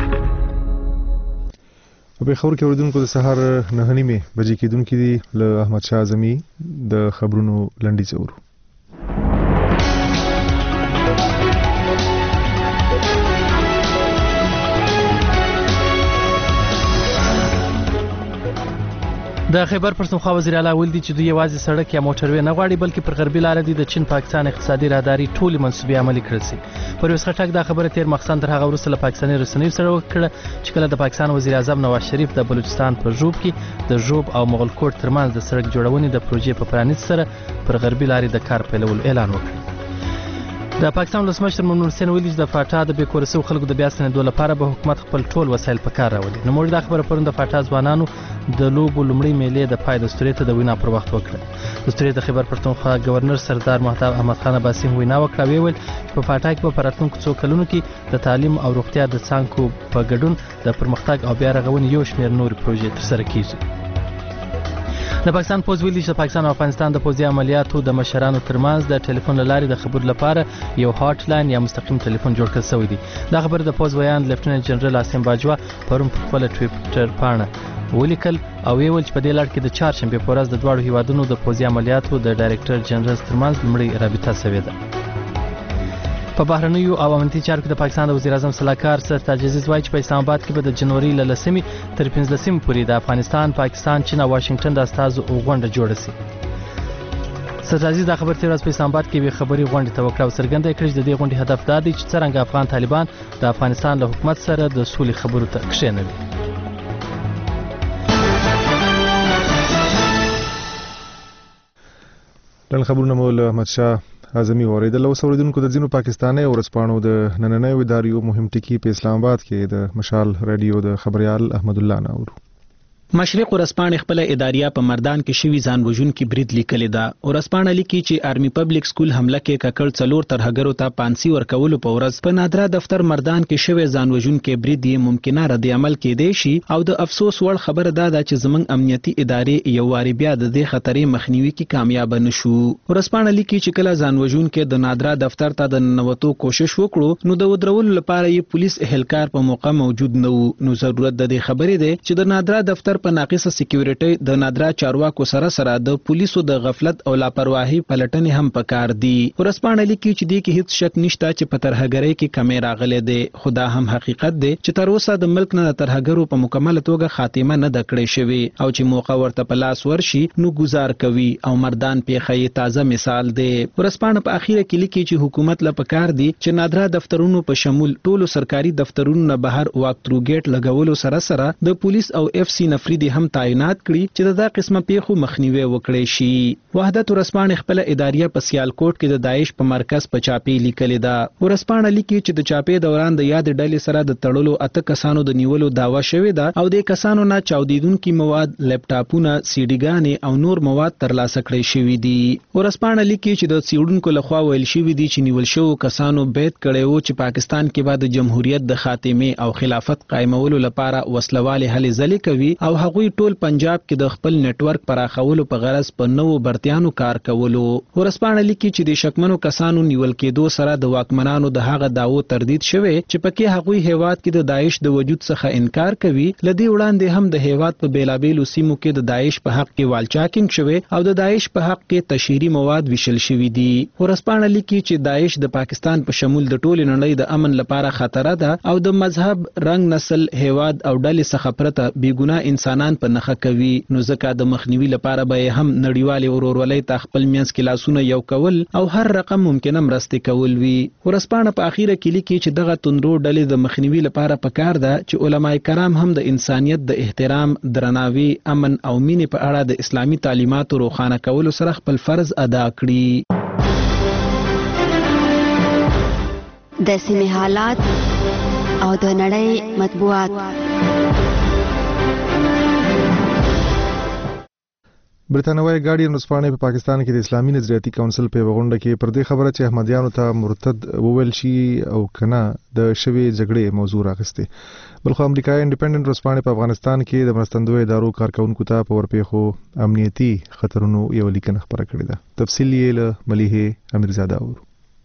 S1: په پېښور کې اوریدونکو د سهار نهه نیمې بجې کېدونکي دي. له احمد شاه اعظمي د خبرونو لنډیز اورو.
S2: د خیبر پښتونخوا وزیر اعلی ویل دي چې دوی یوازې سړک یا موټروي نه غواړي بلکې پر غربي لار دي د چین پاکستان اقتصادي راهداري ټولې منصوبې عملي کړل شي. پرویز خټک دا خبره تیر مخسن تر هغه وروسته له پاکستاني رسنیو سره وکړه چې کله د پاکستان وزیر اعظم نواز شریف د بلوچستان په ژوب کې د ژوب او مغلکوټ ترمنځ د سړک جوړونې د پروژې په پرانیست سره پر غربي لارې د کار پیلولو اعلان وکړ. د پاکستان ولسمشر ممنون حسین ویلي چې د فاټا د بې کوره شویو خلکو د بیا ستنېدو لپاره به حکومت خپل ټول وسایل په کار راولي. نوموړي دا خبره پرون د فاټا ځوانانو د لوبو لومړۍ میلې د پای دستوري ته د وینا پر وخت وکړه. دستوري د خیبر پښتونخوا گورنر سردار محتاب احمد خان عباسي وینا وکړه. ویل چې په فاټا کې په راتلونکو څو کلونو کې د تعلیم او روغتیا د څانګو په ګډون د پرمختګ او بیا رغونې یو شمېر نورې پروژې ترسره کیږي. د پاکستان پوز ویلي چې د پاکستان او افغانستان د پوځي عملیاتو د مشرانو ترمنځ د ټلیفون له لارې د خبرو لپاره یو هاټ لاین یا مستقیم ټلیفون جوړ کړل شوی دی. دا خبر د پوز ویان لیفټننټ جنرال عاصم باجوا پرون په خپل ټویټر پاڼه ولیکل او ویل چې په دې لړ کې د چهارشنبې په ورځ د دواړو هیوادونو د پوځي عملیاتو د ډایرکټر جنرال ترمنځ لومړی رابطه شوې ده. په بهرنیو او امنیتي چارو کې د پاکستان د وزیر اعظم صلاحکار سر تاج عزیز وایي چې په اسلام آباد کې به د جنوري له لسمې تر پنځلسمې پورې د افغانستان، پاکستان، چین او واشنگټن د استازو غونډه جوړه شي. سر تاج عزیز دا خبر تیر ورځ په اسلام آباد کې یوې خبري غونډې ته وکړه او څرګنده کړه چې د دې غونډې هدف دا دی چې څرنګه افغان طالبان د افغانستان له حکومت سره د سولې خبرو ته کښېنوي.
S1: نن خبرونه مو له احمد شاه اعظمي اوریدل. اوس اوریدونکو د ځینو پاکستاني ورځپاڼو د نننیو اداریو مهم ټکي په اسلام آباد کې د مشال رادیو د خبريال احمد الله نه اورو.
S18: مشرق ورځپاڼې خپل اداریه په مردان کې شوی ځان وژونکي برید لیکلې ده. ورځپاڼه لیکي چې آرمي پبلک سکول حمله کې ککړ څلور ترهګرو ته پانسي ورکولو په ورځ په نادرا دفتر مردان کې شوی ځان وژونکي برید یې ممکنه رد عمل کېدی شي او د افسوس وړ خبره ده چې زموږ امنیتي ادارې یو واری بیا د دې خطرې مخنیوي کې کامیاب نشو. ورځپاڼه لیکي چې کله ځان وژونکي د نادرا دفتر ته د ننوتو کوشش وکړو نو د ودرولو لپاره یې پولیس اهلکار په موقع موجود نه و. نو ضرورت د دې خبرې ده چې د نادرا دفتر په ناقصه سکیورټي د نادرا چارواکو سره سره د پولیسو د غفلت او لاپرواهي پلټنې هم پکار دي. ورځپاڼه لیکي چې دې کې هیڅ شک نشته چې په ترهګرۍ کې کمی راغلې ده. خو دا هم حقیقت دی چې تر اوسه د ملک نه د ترهګرو په مکمل توګه خاتمه نه ده کړې شوې او چې موقع ورته په لاس ورشي نو گزار کوي او مردان پیښه یې تازه مثال دی. ورځپاڼه په اخیره کې لیکي چې حکومت له پکار دی چې نادرا دفترونو په شمول ټولو سرکاري دفترونو نه بهر واک ترو ګیټ لګولو سره سره د پولیس او اف سی نفری هم تعینات کړي چې دا قسمه پیښو مخنیوي وکړي شي. وحدت ورځپاڼه خپل اداریه په سیالکوټ کې د داعش په مرکز په چاپې لیکلې ده. ورځپاڼه لیکي چې د چاپې دوران د یاد ډلې سره د تړلو اته کسانو د نیولو داوا شوې ده او د کسانو نه چاودیدونکو مواد، لپټاپونه، سیډیګانې او نور مواد ترلاسه کړي شوي دي. ورځپاڼه لیکي چې د څېړونکو لخوا ویل شوي دي چې نیول شوو کسانو بیت کړی و چې پاکستان کې به د جمهوریت د خاتمه او خلافت قائمولو لپاره وسلوالې هلې ځلې کوي او هغوی ټول پنجاب کې د خپل نتورک پراخولو په غرض په نوو برتیانو کار کولو. ورځپاڼه لیکي چې د شکمنو کسانو نیول کېدو سره د واکمنانو د هغه داوو تردید شوی چې پکې هغوی هیواد کې د داعش د وجود څخه انکار کوي. لدې وړاندې هم د هیواد په بیلابیلو سیمو کې د داعش په حق کې والچاکینګ شوی او د داعش په حق کې تشهیري مواد ویشل شوي دي. ورځپاڼه لیکي چې داعش د پاکستان په شمول د ټولې نړۍ د امن لپاره خطر ده او د مذهب، رنګ، نسل، هیواد او ډلې څخه پرته بیګناه انسانان په نخښه کوي. نو ځکه د مخنیوي لپاره به هم نړیوالې ورورولۍ ته خپل منځ کې لاسونه یو کول او هر رقم ممکنه مرستې کول وي. ورځپاڼه په اخیره کې لیکي چې دغه توندرو ډلې د مخنیوي لپاره پکار ده چې علما کرام هم د انسانیت د احترام، درناوي، امن او مینې په اړه د اسلامي تعلیماتو روښانه کولو سره خپل فرض ادا کړي.
S21: د سیمې حالات او د نړۍ مطبوعات.
S1: برتانوي ګارډین ورځپاڼه په پاکستان کې د اسلامي نظریاتي کونسل په غونډه کې پر دې خبره چې احمدیانو ته مرتد وویل شي او کنه د شوی جګړې موضوع راغسته. بلخو امریکایي انډیپندنت ورځپاڼه په افغانستان کې د مرستندوی ادارو کارکونکو ته په ورپېخو امنیتي خطرونو یو لیکنه خبره کړې ده. تفصیل یې له ملیحه امیرزاده اورو.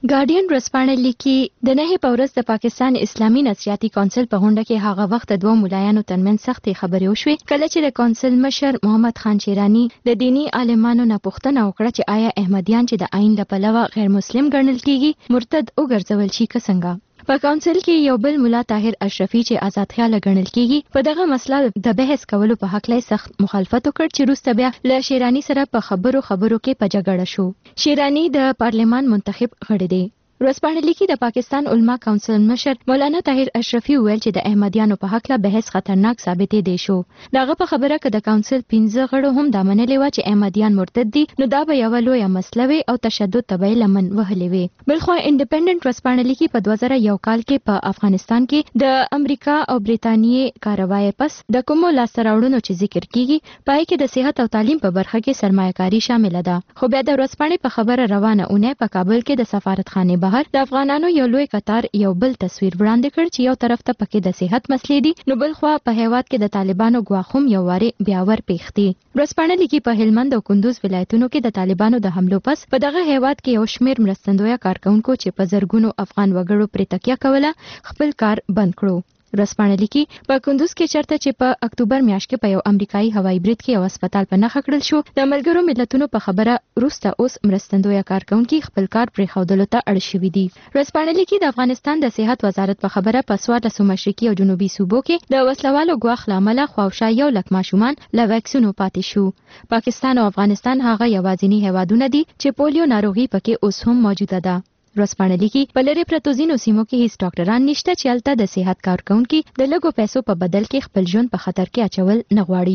S12: ګارډین ورځپاڼه لیکي د نهه په ورځ د پاکستان اسلامي نصراتي کونسل په غونډه کې هغه وخت دوه ملایانو ترمنځ سختې خبرې وشوې کله چې د کونسل مشر محمد خان شیرانی د دینی عالمانو نه پوښتنه وکړه چې آیا احمدیان چې د آئین له پلوه غیر مسلم ګڼل کیږي مرتد وګرځول شي که څنګه. په کونسل کې یو بل مولا طاهر اشرفي چې آزاد خیال ګڼل کیږي په دغه مسله د بحث کولو په حق لای سخت مخالفت وکړ چې وروسته بیا له شیرانی سره په خبرو خبرو کې په جګړه شو. شیرانی د پارلمان منتخب غړی دی. ورځپاڼه لیکي د پاکستان علما کونسل مشر مولانا طاهر اشرفي ویل چې د احمدیانو په حق له بحث خطرناک ثابتې دی شو. دغه په خبره کې د کونسل پنځه غړو هم دا منلې و چې احمدیان مرتد دي نو دا به یو لوی مسله وي او تشدد ته به لمن وهلې وي. بلخو انډیپندنت ورځپاڼه لیکي په دوه زره یو کال کې په افغانستان کې د امریکا او برېټانیې کاروای پس د کومو لاسته راوړنو چې ذکر کیږي پای کې د صحت او تعلیم په برخه کې سرمایه‌کاري شامل ده. خو بیا د ورځپاڼې په خبره روانه اونۍ په کابل کې د سفارتخانه د افغانانو یو لوی قطار یو بل تصویر وړاندې کړ چې یو طرف ته پکې د صحت مسلې دي نو بل خو په هیواد کې د طالبانو غواخوم یو واره بیا ور پیښتي. ورځپاڼه لیکي په هلمند او کندوز ولایتونو کې د طالبانو د حملو پس په دغه هیواد کې یو شمیر مرستندوی کارکونکو چې په زرګونو افغان وګړو پر تکیه کوله خپل کار بند کړو. ورځپاڼه لیکي په کندوز کې چرته چې په اکتوبر میاشت کې په یو امریکایي هوایي برید کې یو هسپتال په نښه کړل شو د ملګرو ملتونو په خبره وروسته اوس مرستندوی کارکونکي خپل کار پرېښودلو ته اړ شوي دي. ورځپاڼه لیکي د افغانستان د صحت وزارت په خبره په څوارلسو مشرقي او جنوبي صوبو کې د وسلوالو ګواښ له امله خواوشا یو لک ماشومان له واکسینو پاتې شو. پاکستان او افغانستان هغه یوازینی هیوادونه دي چې پولیو ناروغي پکې اوس هم موجوده ده. ورځپاڼه لیکي په لرې پرتو ځینو سیمو کې هیڅ ډاکټران نشته چې هلته د صحت کارکونکي د لږو پیسو په بدل کې خپل ژوند په خطر کې اچول نه غواړي.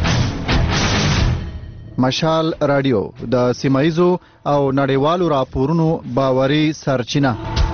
S13: مشال رادیو د سیمایزو او نړیوالو راپورونو باوري سرچینه.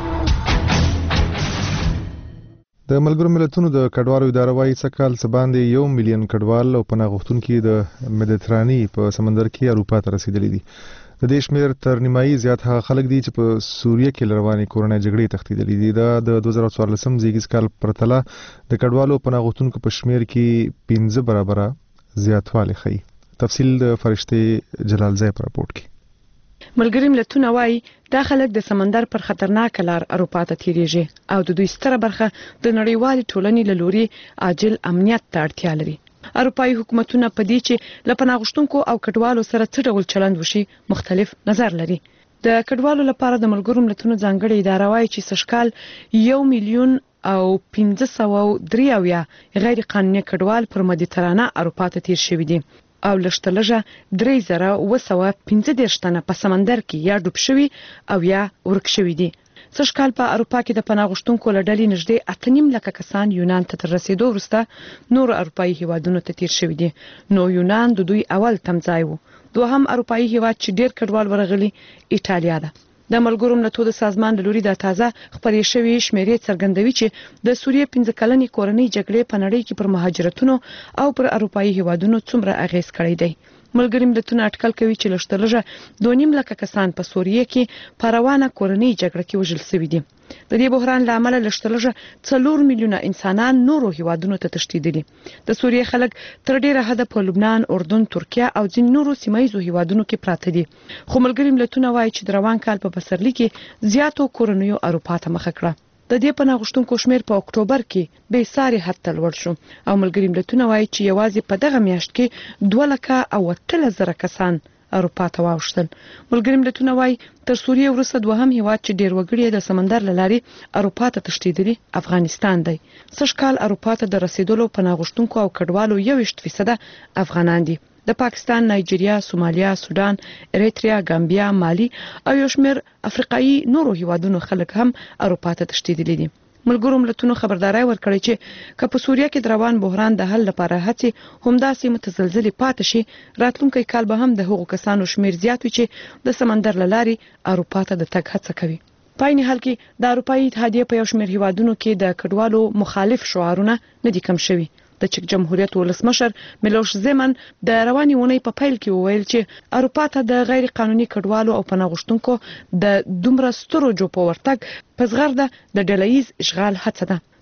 S1: د ملګرو ملتونو د کډوالو اداره وايي څه کال څه باندې یو میلیون کډوال او پناه غوښتونکي د مدیتراني په سمندر کې اروپا ته رسیدلي دي. د دې شمیر تر نیمایي زیات هغه خلک دي چې په سوریه کې روانې کورنۍ جګړې تښتېدلي دي. دا د دوه زره څوارلسم زیږیز کال پرتله د کډوالو پناه غوښتونکو په شمیر کې پنځه برابره زیاتوالی ښیي. تفصیل د فرشتې جلال زای په راپورټ کې.
S7: ملګري ملتونه وايي دا خلک د سمندر پر خطرناک لار اروپا ته تیریږي او د دوی ستره برخه د نړیوالې ټولنې له لوري عاجل امنیت ته اړتیا لري. اروپایي حکومتونه په دې چې له پناه غوښتونکو او کډوالو سره څه ډول چلند وشي مختلف نظر لري. د کډوالو لپاره د ملګرو ملتونو ځانګړې اداره وايي چې سږکال یو میلیون او پنځه سوه درې اویا غیر قانوني کډوال پر مدیترانه اروپا ته تیر شوي دي او لږ لږه درې زره اوه سوه پنځه دېرش تنه په سمندر کې یا ډوب شوي او یا ورک شوي دي. سږکال په اروپا کې د پناه غوښتونکو له ډلې نږدې اته نیم لکه کسان یونان ته تر رسیدو وروسته نورو اروپایي هیوادونو ته تیر شوي دي. نو یونان د دوی اول تمځای و. دوهم اروپایي هیواد چې ډیر کډوال ورغلي ایټالیا ده. د ملګرو ملتونو سازمان له لوري د تازه خپرې شوې شمیرې څرګندوي چې د سوریې پنځه کلنې کورنۍ جګړې په نړۍ کې پر مهاجرتونو او پر اروپایي هیوادونو څومره اغیز کړی دی. ملګري ملتونه اټکل کوي چې لږ لږه دوه نیم لکه کسان په سوریه کې په روانه کورنۍ جګړه کې وژل شوي دي. د دې بحران له امله لږ لږه څلور میلیونه انسانان نورو هیوادونو ته تښتېدلي. د سوریې خلک تر ډیره حده په لبنان، اردن، ترکیه او ځینو نورو سیمایي هیوادونو کې پراته دي. خو ملګري ملتونه وايي چې د روان کال په پسرلي کې زیاتو کورنیو اروپا ته مخه کړه. د دې پناه غوښتونکو شمیر په اکتوبر کې به ساري حد ته لوړ شو او ملګري ملتونه وايي چې یوازې په دغه میاشت کې دوه لکه او اتلس زره کسان اروپا ته واوښتل. ملګري ملتونه وايي تر سوریې وروسته دوهم هیواد چې ډیر وګړي د سمندر له لارې اروپا ته تښتېدلي افغانستان دی. سږکال اروپا ته د رسیدلو پناه غوښتونکو او کډوالو یوویشت فیصده افغانان دي. د پاکستان، نایجیریا، سومالیا، سودان، اریتریا، ګامبیا، مالی او یو شمیر افریقایي نورو هیوادونو خلک هم اروپا ته تښتېدلي دي. ملګرو ملتونو خبرداري ورکړې چې که په سوریه کې د روان بحران د حل لپاره هڅې همداسې متزلزلې پاتې شي، راتلونکی کال به هم د هغو کسانو شمیر زیات وي چې د سمندر له لارې اروپا ته د تګ هڅه کوي. په عین حال کې د اروپایي اتحادیې په یو شمیر هیوادونو کې د کډوالو مخالف شعارونه نه دي کم شوي. د چک جمهوریت ولسمشر میلوش زیمن د رواني اونۍ په پیل کې وویل چې اروپا ته د غیر قانوني کډوالو او پناه غوښتونکو د دومره سترو جوپو ورتګ په زغرده د ډلهییز اشغال هڅه ده.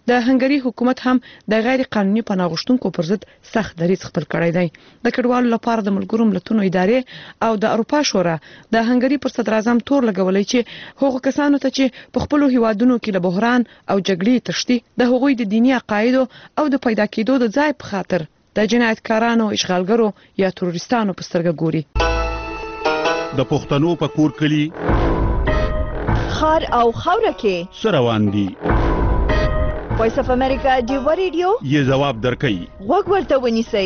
S7: د هنګری حکومت هم د غیر قانوني پناه غوښتونکو پر ضد سخت دریځ خپل کړی دی. د کډوالو لپاره د ملګرو ملتونو ادارې او د اروپا شورا د هنګری پر صدر اعظم تور لګولای چې هغو کسانو ته چې په خپل هیوادونو کې له بحران او جګړې تښتي د هغوی د دینی عقایدو او د پیدا کېدو د ځای په خاطر د جنایتکارانو، اشغالګرو یا تروریستانو په سترګه ګوري.
S3: د پښتنو په کور کلی
S22: خار او خوره کې
S3: سروان دي.
S22: وایس اف امریکا دیو ریډیو
S3: یې جواب درکړي.
S22: وګ ورته ونیسئ.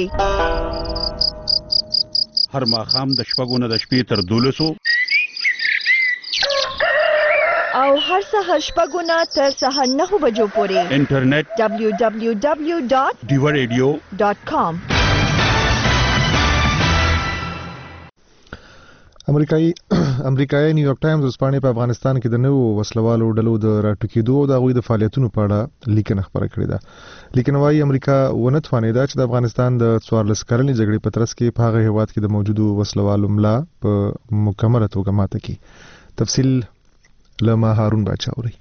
S3: هر ماښام د شپږو نه د شپې تر دولسو
S22: او هر سهار شپږو نه تر سهار نهو بجو پورې
S3: انټرنیټ
S22: دبلیو دبلیو دبلیو ډاٹ
S3: دیو ریډیو
S22: ډاٹ کام.
S1: امریکایي امریکایي نیویارک ټایمز ورځپاڼې په افغانستان کې د نوو وسلوالو ډلو د راټوکېدو او د هغوی د فعالیتونو په اړه لیکنه خپره کړې ده. لیکنه وايي امریکا ونه توانېده چې د افغانستان د څوارلس کلنې جګړې په ترڅ کې په هغه هیواد کې د موجودو وسلوالو ملا په مکمله توګه ماته کړي. تفصیل له ما هارون باچا اوري.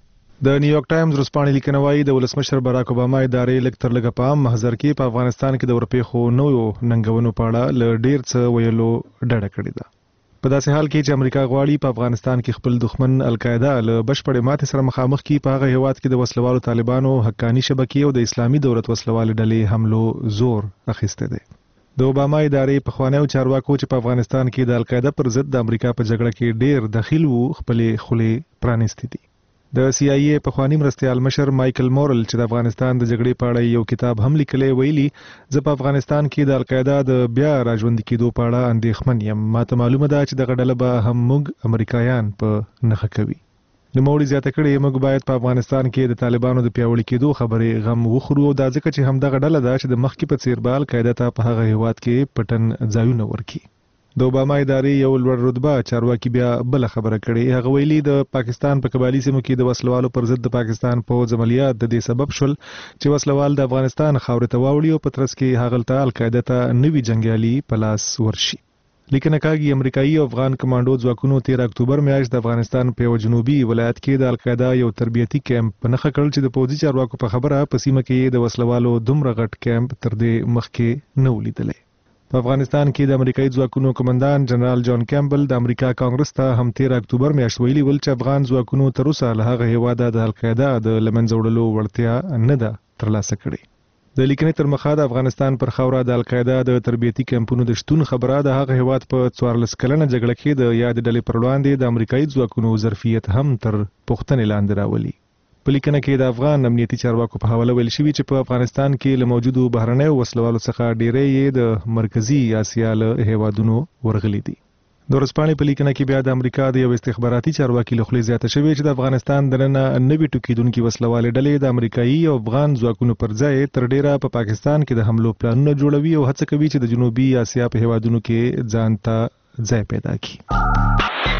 S1: د نیویارک ټایمز ورځپاڼې لیکنه وايي د ولسمشر باراک اوباما ادارې لږ تر لږه په عام محضر کې په افغانستان کې د ورپېښو نویو ننګونو په اړه له ډېر څه ویلو ډډه کړې ده. په داسې حال کې چې امریکا غواړي په افغانستان کې خپل دښمن القاعده له بشپړې ماتې سره مخامخ کړي، په هغه هیواد کې د وسلوالو طالبانو حقاني شبکې او د اسلامي دولت وسلوالې ډلې حملو زور اخیسته دی. د اوباما ادارې پخوانیو چارواکو چې په افغانستان کې د القاعده پر ضد د امریکا په جګړه کې ډېر دخیل وو خپلې خولې پرانیستې دي. د سی آی ای پخوانی مرستیال مشر مایکل مورل چې د افغانستان د جګړې په اړه یو کتاب هم لیکلی ویلي، زه په افغانستان کې د القاعده د بیا راژوندي کېدو په اړه اندېښمن یم. ماته معلومه ده چې دغه ډله به هم موږ امریکایان په نښه کوي. نوموړي زیاته کړې موږ باید په افغانستان کې د طالبانو د پیاوړي کېدو خبرې غم وخورو، او دا ځکه چې همدغه ډله ده چې د مخکې په څیر به القاعده ته په هغه هیواد کې پټن ځایونه ورکړي. د اوباما ادارې یو لوړ رتبه چارواکي بیا بل خبره کړې. هغه ویلي د پاکستان په قبالي سیمو کې د وسلوالو پر ضد د پاکستان پوځ عملیات د دې سبب شول چې وسلوال د افغانستان خاورې ته واوړي او په ترڅ کې هغلته القاعده ته نوي جنګیالي په لاس ورشي. لیکنه کاږي امریکایي او افغان کمانډو ځواکونو تیر اکتوبر میاشت د افغانستان په یو جنوبي ولایت کې د القاعده یو تربیتي کیمپ په نښه کړل چې د پوځي چارواکو په خبره په سیمه کې د وسلوالو دومره غټ کیمپ تر دې مخکې نه ولیدلی. په افغانستان کې د امریکایي ځواکونو قومندان جنرال جان کیمبل د امریکا کانګرس ته هم تیر اکتوبر میاشت ویلي ول چې افغان ځواکونو تر اوسه له هغه هیواده د القاعده د له منځه وړلو وړتیا نه ده ترلاسه کړې. د لیکنې تر مخه د افغانستان پر خاوره د القاعده د تربیتي کیمپونو د شتون خبره د هغه هیواد په څوارلس کلنه جګړه کې د یاد ډلې پر وړاندې د امریکایي ځواکونو ظرفیت هم تر پوښتنې لاندې راولي. په لیکنه کې د افغان امنیتي چارواکو په حواله ویل شوي چې په افغانستان کې له موجودو بهرنیو وسلوالو څخه ډیری یې د مرکزي اسیا له هیوادونو ورغلي دي. د ورځپاڼې په لیکنه کې بیا د امریکا د یو استخباراتي چارواکي له خولې زیاته شوې چې د افغانستان دننه نوي ټوکېدونکي وسلوالې ډلې د امریکایي او افغان ځواکونو پر ځای تر ډیره په پاکستان کې د حملو پلانونه جوړوي او هڅه کوي چې د جنوبي اسیا په هیوادونو کې ځان ته ځای پیدا کړي.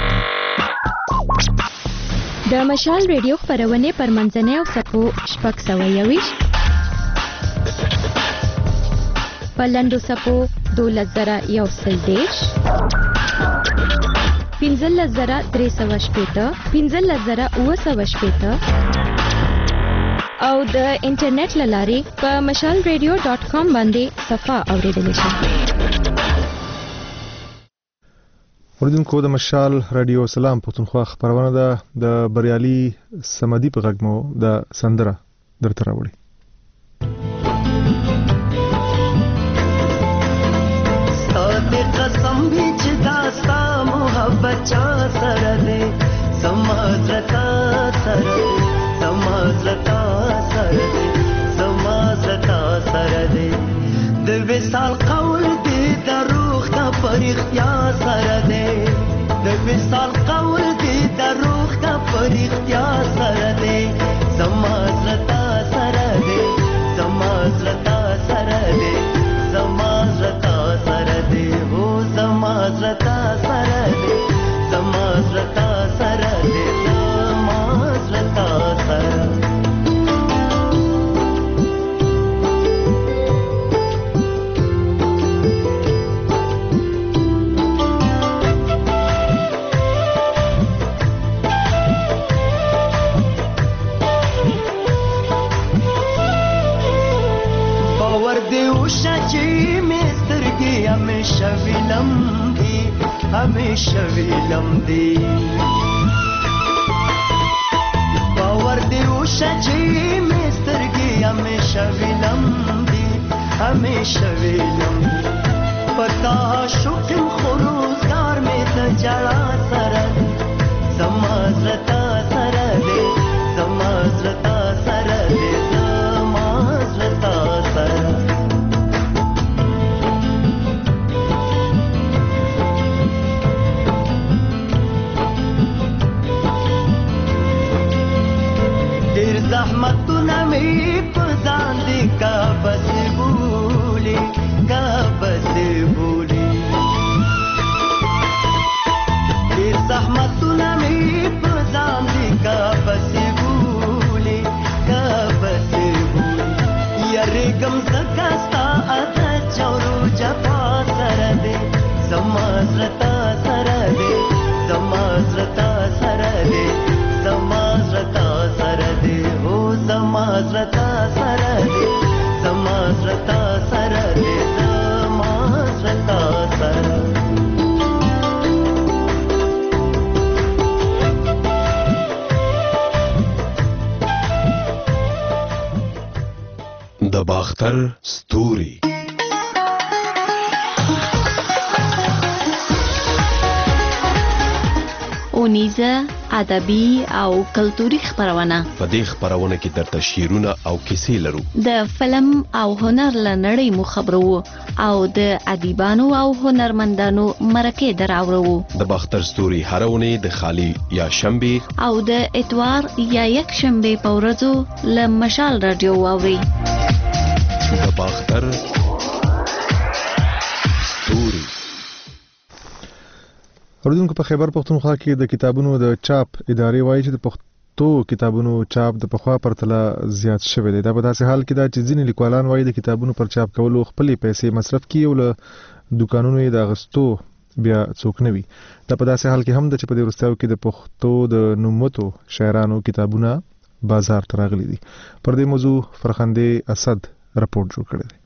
S12: د مشال ریډیو خبرونه پر منځنۍ او سپو شپږ سوه یویشت په لنډو سپو دولس زره یو سل دېرش پنځلس زره درې سوه شپېته پنځلس زره اووه سوه شپېته او د انټرنیټ له لارې په مشال ریډیو ډاټ کام باندې صفحه اوریدلی شئ.
S1: اوریدونکو د مشال رادیو سلام پښتونخوا خبرونه ده د بریالي سمدي په غږ مو د سندره درته راوړي.
S23: ستاسو قسم به چې داستا محبت چا سره ده سمازلتا سره سمازلتا سره سمازلتا سره ده د وصال قول دې دروغ کا پرختیا سره ده د وصال قول دې دروغ کا پرختیا سره ده سمازلتا سره ده سمازلتا سره ده سمازلتا سره ده هو سمازلتا سره ده سمازلتا سره ده سمازلتا سره باور دې وشه چې مې سترګې همیشه ویلم دي همیشه ویلم دي باور دې وشه چې مې سترګې همیشه ویلم دي همیشه ویلم دي پتا شوکم خروزګار مې ته جړا سره زما زړه سره دې زما زړه سره دې زما زړه سره ډېر زحمتونه مې په ځان دي کا بس بولي کا بس بولي ډېر زحمتونه مې په ځان دي کا بس بولي کا بس بولي یارېږم ځکه ستا اته چورو جفا سره دی زما زړه سره دی زما زړه سره دی زما زړه سره دی هو زما زړه سره دی زما زړه سره دی زما زړه سره
S6: د باختر ستوري
S4: اونیزه ادبي او کلتوري خبرونه
S6: په دې خبرونه کې درته شعرونه او کیسې لرو
S4: د فلم او هنر لنړۍ مو خبرو او د ادیبانو او هنرمندانو مرکه دراوړو
S6: د باختر ستوري هرونه د خالی یا شنبه
S4: او د اتوار یا یک شنبه په ورځو ل مشال رادیو واوري
S6: د باختر ستوري
S1: اوریدونکو په خیبر پښتونخوا کې د کتابونو د چاپ ادارې وایي چې د پښتو کتابونو چاپ د پخوا پرتله زیات شوی دی دا په داسې حال کې دا چې ځینې لیکوالان وایي د کتابونو پر چاپ کولو خپلې پیسې مصرف کړي او له دوکانونو یې د اخیستو بیا څوک نه وي دا په داسې حال کې هم د چې په دې وروستیو کې د پښتو د نوموتو شاعرانو کتابونه بازار ته راغلي دي پر دې موضوع فرخنده اسد راپورټ جوړ کړی دی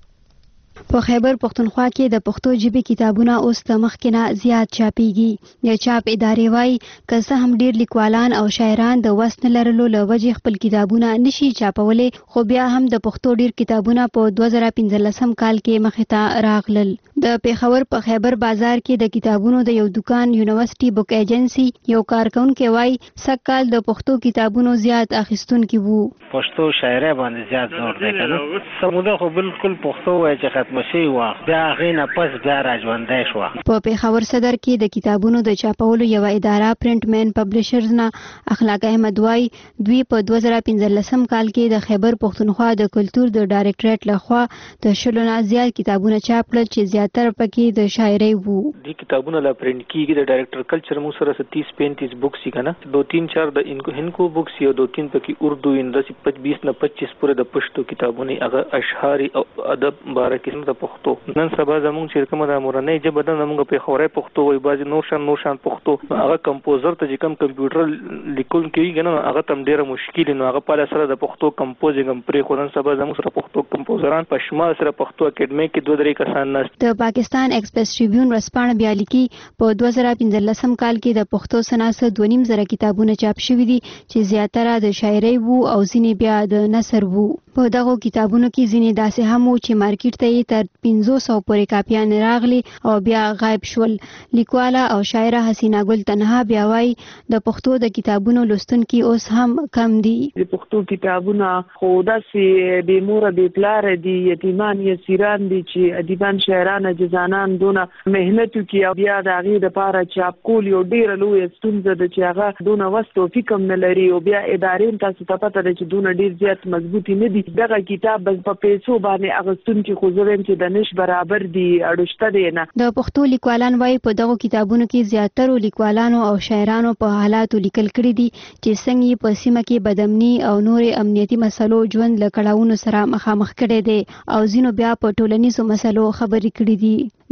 S8: په خیبر پښتونخوا کې د پښتو ژبې کتابونه اوس د مخکنه زیات چاپیږي د چاپ ادارې وايي که څه هم ډیر لیکوالان او شاعران د وس نه لرلو له وجې خپل کتابونه نشي چاپولی خو بیا هم د پښتو ډیر کتابونه په دوه زره پنځلسم کال کې مخې ته راغلل د پیښور په خیبر بازار کې د کتابونو د یو دکان یونیورسيټي بک ایجنسی یو کارکونکو وايي سکهال د پښتو کتابونو زیات اخیستونکي وو
S10: پښتو شاعري باندې زیات زور دی کنه سموده خو بالکل پښتو وایي چې ختم شي وا بیا غینه پس بیا راځوندې شو
S8: په پیښور صدر کې د کتابونو د چاپولو یو اداره پرنٹ مین پبلشرز نه اخلاق احمد وايي دوی په دوه زره پنځلسم کال کې د خیبر پښتونخوا د کلچر د ډایریکټریټ لخوا د شلو نه زیات کتابونه چاپ کړل چې زیاتره پکې د شاعري وو
S24: دي کتابونه لا پرنٹ کیږي د ډایریکټر کلچر مو سره تیس پینتیس بکس کنه دو تین چار د انکو هنکو بکس یو دو تین پکې اردو انداز پچیس نه پچیس پورې د پښتو کتابونه هغه اشعار او ادب بارکه د پښتو نن سبا زموږ چې کومه د مورنۍ ژبه د موږ په خوري پښتو وای باز نور شان نور شان پښتو هغه کمپوزر ته چې کوم کمپیوټر لیکل کیږي نه هغه تم ډیره مشکل نه هغه په سره د پښتو کمپوزینګ هم پرې خو نن سبا زموږ سره پښتو کمپوزران په شمال سره پښتو اکیډمي کې دوه درې کسان نشته
S8: د پاکستان ایکسپریس ټریبیون رسپانه بیا لیکي په دوه زره پنځلسم کال کې د پښتو سناسه دوه نیم زره کتابونه چاپ شوي دي چې زیاتره د شاعري وو او ځینې بیا د نثر وو په دغه کتابونو کې ځینې داسې هم وو چې مارکیټ ته یې تر پنځه سوه پورې کاپیان راغلي او بیا غایب شول لیکواله او شاعره حسینا ګل تنها بیا وايي د پښتو د کتابونو لوستونکي اوس هم کم دي
S17: د پښتو کتابونه خو داسې بې موره بې پلاره دي یتیمان یسیران دي چې ادیبان شاعران جزانان دونه مهنت کوي او بیا د هغې دپاره چاپ کول یو ډېره لویه ستونزه ده چې هغه دونه وس توفیق هم نه لري او بیا ادارې هم تاسو ته پته ده چې دونه ډېر زیات مضبوطې نه دي دغه کتاب بس په پیسو باندې اخیستونکي خو زه وایم چې د نش برابر دي اړوشته دی نه
S8: د پښتو لیکوالان وايي په دغه کتابونو کې زیاترو لیکوالانو او شاعرانو په حالاتو لیکل کړي دي چې څنګه په سیمه کې بدامني او نورې امنیتي مسلو ژوند له کړهونو سره مخامخ کړي دي او ځینو بیا په ټولنیزو مسلو خبرې کړي دي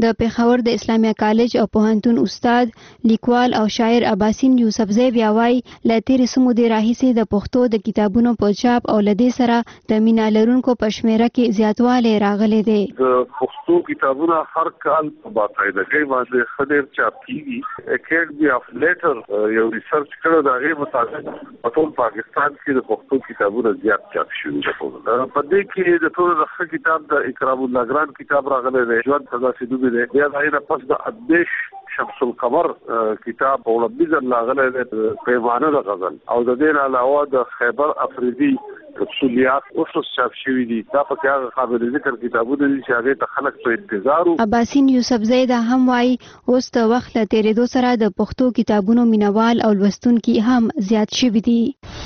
S8: د پیښور د اسلامیا کالج او پوهنتون استاد لیکوال او شاعر عباسین یوسفزی بیا وایي له تېرې څو مودې راهیسې د پښتو د کتابونو په چاپ او له دې سره د مینه لرونکو په شمېره کې زیاتوالی راغلی دی.
S5: د پښتو کتابونه هر کال په باقاعدګۍ باندې ښه ډېر چاپ کېږي. اکیډمي اف لیټر یو ریسرچ کړی د هغې مطابق په ټول پاکستان کې د پښتو کتابونه زیات چاپ شوي دي. په دې کې د ټولو د ښه کتاب د اکرام الله ګران کتاب راغلی دی، ژوند ته داسې نوم دی. بیا د هغې نه پس د ادبیش شمس القمر کتاب په وړاندې ځل راغلی دی، پیمانه د غزل، او د دې نه علاوه د خیبر افریدي رسولیات اوس چاپ شوي دي. دا پکې هغه قابل ذکر کتابونه دي چې هغې ته خلک په انتظار وو.
S8: عباسین یوسفزی دا هم وایي اوس د وخت له تېرېدو سره د پښتو کتابونو مینوال او لوستونکي هم زیات شوي دي.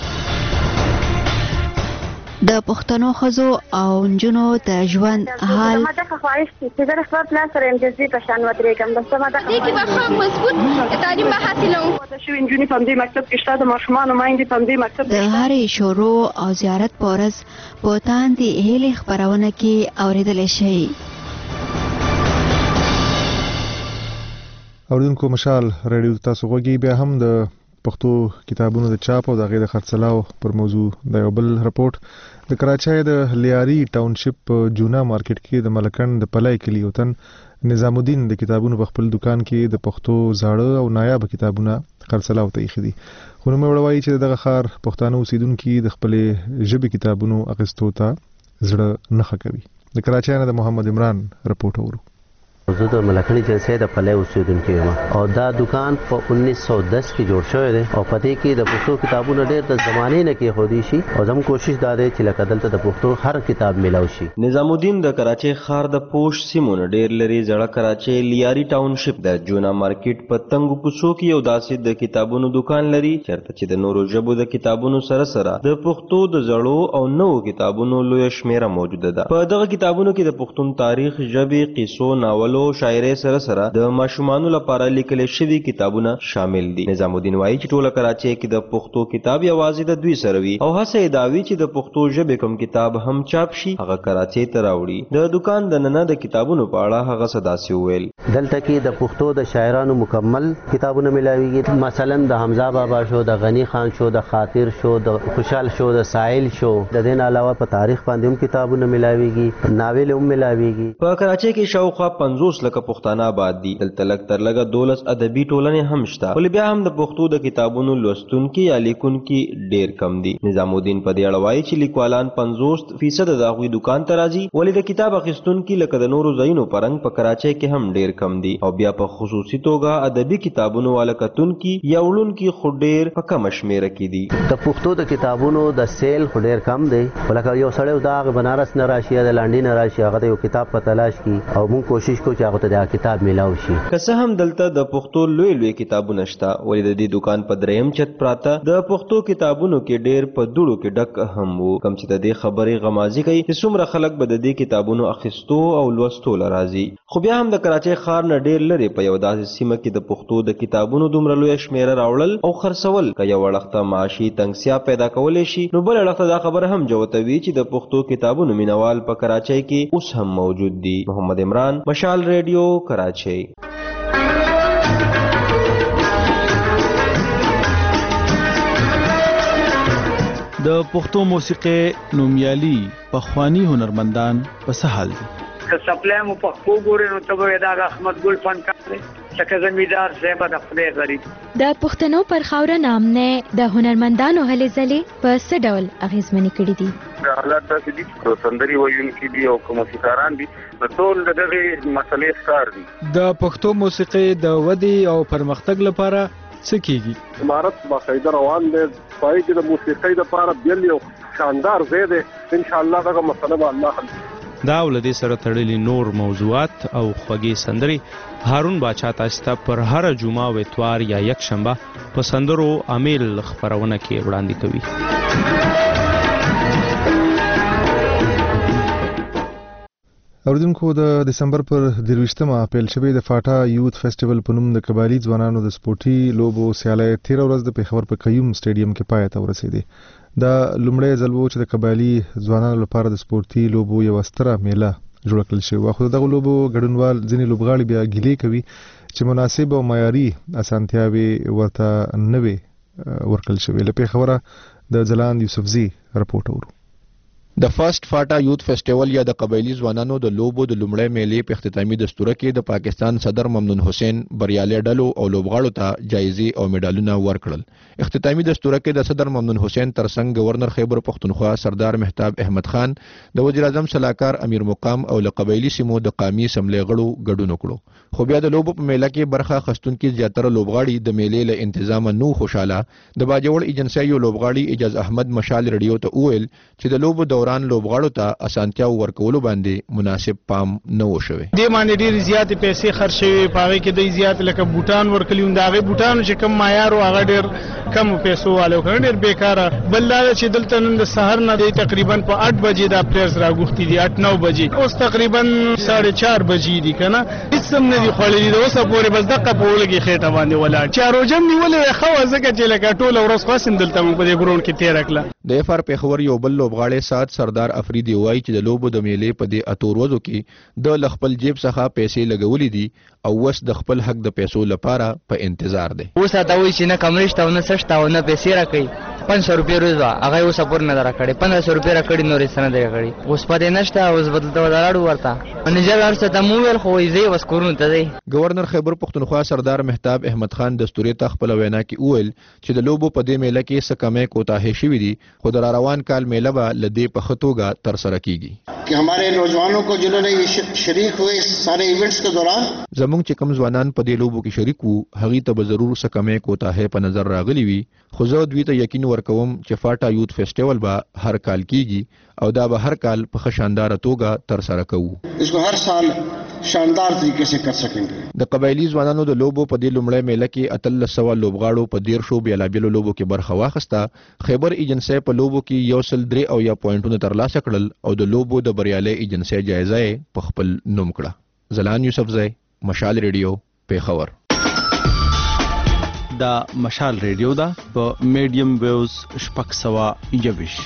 S8: د پښتنو ښځو او نجونو د ژوند حال
S9: ما ته خواهش چې زه خپل پلان سره امتیازي په شان ودرېږم. بس ما ته
S14: دې کې به مضبوط تعلیم به حاصلوم.
S9: دا شوي نجونې په همدې مکتب کې شته، د ماشومانو میندې په همدې مکتب
S8: د هرې شروع او زیارت په ورځ په تاندې هیلې خپرونه کې اورېدلی شئ.
S1: اوریدونکو مشال رادیو تاسو غوږی بیا هم د پښتو کتابونو د چاپ او د غیر خرڅلاو پر موضوع د یو بل رپورټ د کراچۍ د لیاري ټاونشپ په جونا مارکیټ کې د ملکن د پلای کلی وطن نظام الدین د کتابونو په خپل دکان کې د پښتو زاړه او نایاب کتابونه خرڅلاو ته ایښي دي. خو نو مې وړوي چې دغه ښار پښتانه اوسیدونکي د خپلې ژبې کتابونو اخیستو ته زړه نه ښه کوي. د کراچۍ نه د محمد عمران رپورټ اورو.
S15: زه د ملکڼې جلسې د پلې اوسیدونکی یم او دا دکان په انیس سو دس کې جوړ شوی دی او په دې کې د پښتو کتابونه ډېر د زمانې نه کېښودي شي او زموږ کوشش دا دی چې لکه دلته د پښتو هر کتاب میلاو شي.
S25: نظام الدین د کراچۍ ښار د پوش سیمو نه ډېر لري زړه کراچۍ لیاري ټاونشپ د جونا مارکیټ په تنګو کوڅو کې یو داسې د کتابونو دکان لري چېرته چې د نورو ژبو د کتابونو سره سره د پښتو د زړو او نوو کتابونو لویه شمېره موجوده ده. په دغه کتابونو کې د پښتون تاریخ، ژبې، قیصو، ناولو، شاعرۍ سره سره د ماشومانو لپاره لیکل شوي کتابونه شامل دي. نظام الدین وایي چې ټوله کراچۍ کې د پښتو کتاب یوازې د دوی سره وي او هڅه یې دا وي چې د پښتو ژبې کوم کتاب هم چاپ شي هغه کراچۍ ته راوړي. د دکان دننه د کتابونو په اړه هغه څه داسې وویل.
S15: دلته کې د پښتو د شاعرانو مکمل کتابونه ملاویږي، مثلا د حمزه بابا شو، د غنی خان شو، د خاطر شو، د خوشحال شو، د سائل شو. د دې نه علاوه په تاریخ باندې هم کتابونه ملاویږي، ناول هم ملاویږي.
S25: په کراچۍ کې شاوخوا پنځوس لکه پښتانه آباد دي. دلته لږ تر لږه دولس ادبي ټولنې هم شته، ولې بیا هم د پښتو د کتابونو لوستونکي یا لیکونکي ډېر کم دي. نظام الدین په دې اړه وایي چې لیکوالان پنځوس فیصد د هغوی دکان ته راځي، ولې د کتاب اخیستونکي لکه د نورو ځایونو په رنګ په کراچۍ کې هم ډېر کم دي او بیا په خصوصي توګه ادبي کتابونو والا کتونکي یا وړونکي خو ډېر په کمه شمېره کې دي.
S15: د پښتو د کتابونو د سیل خو ډېر کم دی، ولکه یو سړی د هغه بنارس نه راشي یا د لانډي نه راشي هغه د یو کتاب په تلاش کې او موږ کوشش کوو چې هغه ته د کتاب میلاو شي.
S25: که څه هم دلته د پښتو لوی لوی کتابونه شته، ولې د دې دکان په دریم چت پراته د پښتو کتابونو کې ډېر په دوړو کې ډک هم وو، کوم چې د دې خبرې غمازي کوي چې څومره خلک به د دې کتابونو اخیستو او لوستو له راځي. خو بیا هم د کراچۍ ښار نه ډېر لرې په یو داسې سیمه کې د پښتو د کتابونو دومره لویه شمېره راوړل او خرڅول که یو اړخته معاشي تنګسیا پیدا کولی شي، نو بل اړخته دا خبره هم جوتوي چې د پښتو کتابونو مینوال په کراچۍ کې اوس هم موجود دي. محمد عمران، مشال ریډیو، کراچۍ.
S11: د پښتو موسیقي نومیالي پخوانی هنرمندان په څه حال دي؟
S26: که سپلای مو پښتو ګورې نو ته به دا احمد ګل فنکار دی، لکه زمیندار صاحب د خدای غریب.
S12: د پښتنو پر خاوره نامنه د هنرمندانو هلې ځلې په څه ډول اغېزمنې کړي دي؟
S5: حالات داسې دي چې سندري ویونکي دي او که موسیقاران دي، نو ټول د دغې مسلې ښکار دي.
S18: د پښتو موسیقي د ودې او پرمختګ لپاره څه کیږي؟
S5: امارت باقاعده روان دی، پای کې د موسیقۍ لپاره بیل یو شاندار ځای دی. ان شاء الله دغه مسله به الله حل کړي.
S11: دا ولدي سره تړلي نور موضوعات او خوږې سندري هارون باچا تاسو ته پر هر جمعه او اتوار یا یک شنبه په سندرو امیل خبرونه کې وړاندې کوي.
S1: اوریدونکو د دسمبر پر درویشتمه پیل شوی د فاټا یوث فیسټیوال په نوم د قبایلی ځوانانو د سپورټي لوبو سیالۍ تیر ورځ د پیښور په قیوم سټیډیم کې پای ته ورسېده. دا لومړی ځل و چې د قبایلی ځوانانو لپاره د سپورټي لوبو یو ستره میله جوړ کړل شوی. خو دغه لوبو ګډونوال ځینې لوبغاړي بیا ګیلې کوي چې مناسب او معیاري اسانتیاوي ورته نه وي ورکړل شوی. له پیښوره د ځلاند یوسفزي رپورټ اورو.
S2: د فرست فاټا یوت فیسټیوال یا د قبایلی ځوانانو د لوبو د لومړۍ میلې په اختتامي دستوره کې د پاکستان صدر ممنون حسین بریالي ډلو او لوبغاړو ته جایزې او میډالونه ورکړل. اختتامي دستوره کې د صدر ممنون حسین ترڅنګ گورنر خیبر پختونخوا سردار مهتاب احمد خان، د وزیر اعظم صلاحکار امیر مقام او له قبایلی سیمو د قومي اسمبلې غړو ګډون وکړو. خو بیا د لوبو په میله کې برخه اخیستونکي زیاتره لوبغاړي د میلې له انتظام نو خوشاله. د باجوړ ایجنسی یو لوبغاړي اجاز احمد مشال ریډیو ته وویل چې د لوبو دوران لوبغاړو ته اسانتیا ورکولو باندې مناسب پام نه وشوي.
S18: د باندې ډیر زیاتې پیسې خرج شوي، پاغه کې د زیات لکه بوټان ورکلیون، دا غي بوټان چې کم معیار او هغه ډیر کم پیسو والو کړي، ډیر بیکاره. بل دا چې دلته نن د سحر نه دی تقریبا په آٹھ بجې دا پلیئرز راغوښتي دي، آٹھ نو بجې، اوس تقریبا ساڑھے چار بجې دي کنه، هیڅ هم نه دي خوړلي. د اوسه پورې بس دقه په ولګي خېټه باندې ولاړ چارو جن نیولې خو ځکه چې لکه ټول ورځ خاصم دلته په دې ګراوند کې تیر کړل.
S2: د اف ار پیښور یو بل لوبغاړی سات سردار افریدي وایي چې د لوبو د میلې په دې اتو ورځو کې د خپل جیب څخه پیسې لګولې دي او وس د خپل حق د پیسو لپاره په انتظار دی.
S13: اوس تا وایي چې نه کمرشت او نه سشت او نه پیسې راکړي، پنځه سو روپۍ روز هغه اوس پور نه راکړي، پندرہ سو روپۍ راکړي نورې سره دی راکړي. اوس پدې نشته، اوس بدلته ولاړو ورته ان جل ارسته د موویل خو یې وس کورونه ته دی.
S2: گورنر خیبر پختونخوا سردار مهتاب احمد خان دستوري ته خپل وینا کې وویل چې د لوبو په دې میله کې څه کمې کوتاهي شوي دي، خو د روان کال میله به له دې په ښه توګه ترسره کیږي
S16: कि हमारे नौजवानों को जिन्होंने शरीक हुए इस सारे इवेंट्स के दौरान
S2: زمونږ چې کوم ځوانان په دې لوبو کې شریک وو هغه ته به ضرور څه کمې کوتاهي په نظر راغلي وي، خو زه دوی ته یقین ورکوم چې فاټا یوت فیسټیوال به هر کال کیږي او دا به هر کال په ښه شاندار توګه ترسره کوو.
S16: इसको हर साल شاندار طریقے سے کر سکेंगे.
S2: د قبایلی ځوانانو د لوبو په دې لومړی میله کې اتلس سوه لوبغاړو په دیر شو بیلابیلو لوبو کې برخه واخیسته. خیبر ایجنسی په لوبو کې یو سل درې او یا پوینټونه ترلاسه کړل او د لوبو د بریالي ایجنسی جایزه یې په خپل نوم کړه. زلان یوسفزی، مشال ریډیو، پیښور.
S11: دا مشال ریډیو دا په میډیم ویوز شپږ سوه یویش.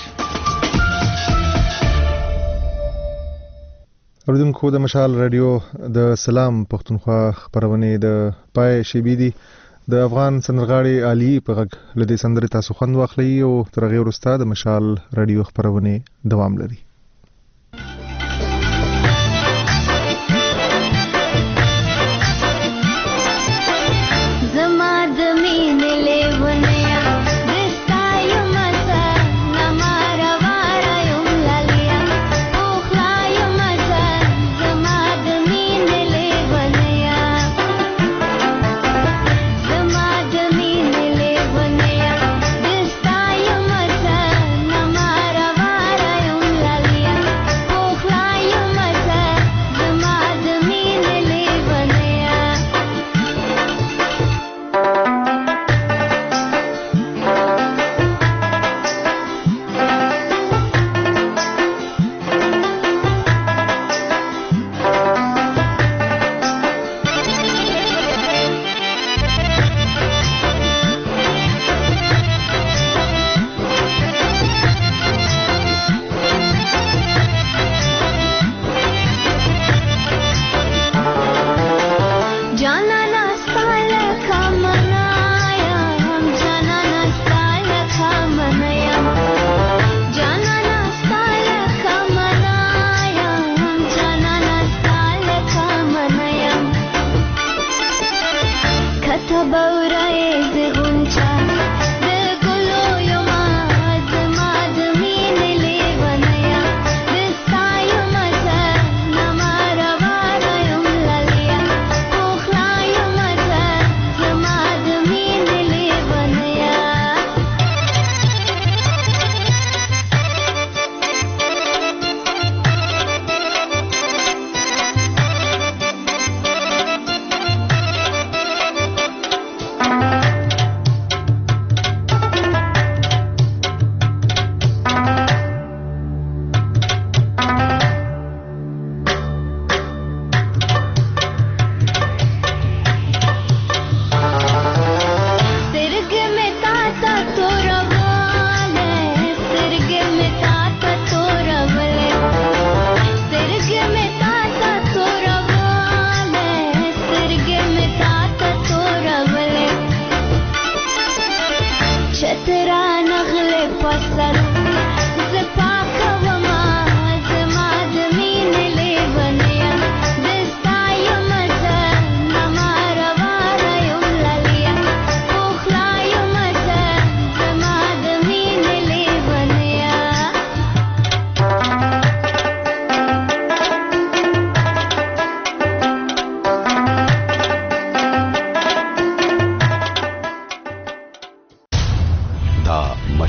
S1: اوریدونکو د مشال رادیو د سلام پښتونخوا خبرونه د پای شیبي دي. د افغان سندرغاړي علي په غږ لدې سندرې تاسو خوند واخلئ او تر هغې وروسته د مشال رادیو خبرونه دوام لري.
S19: La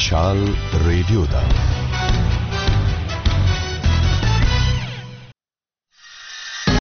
S6: مشال ریډیو ده.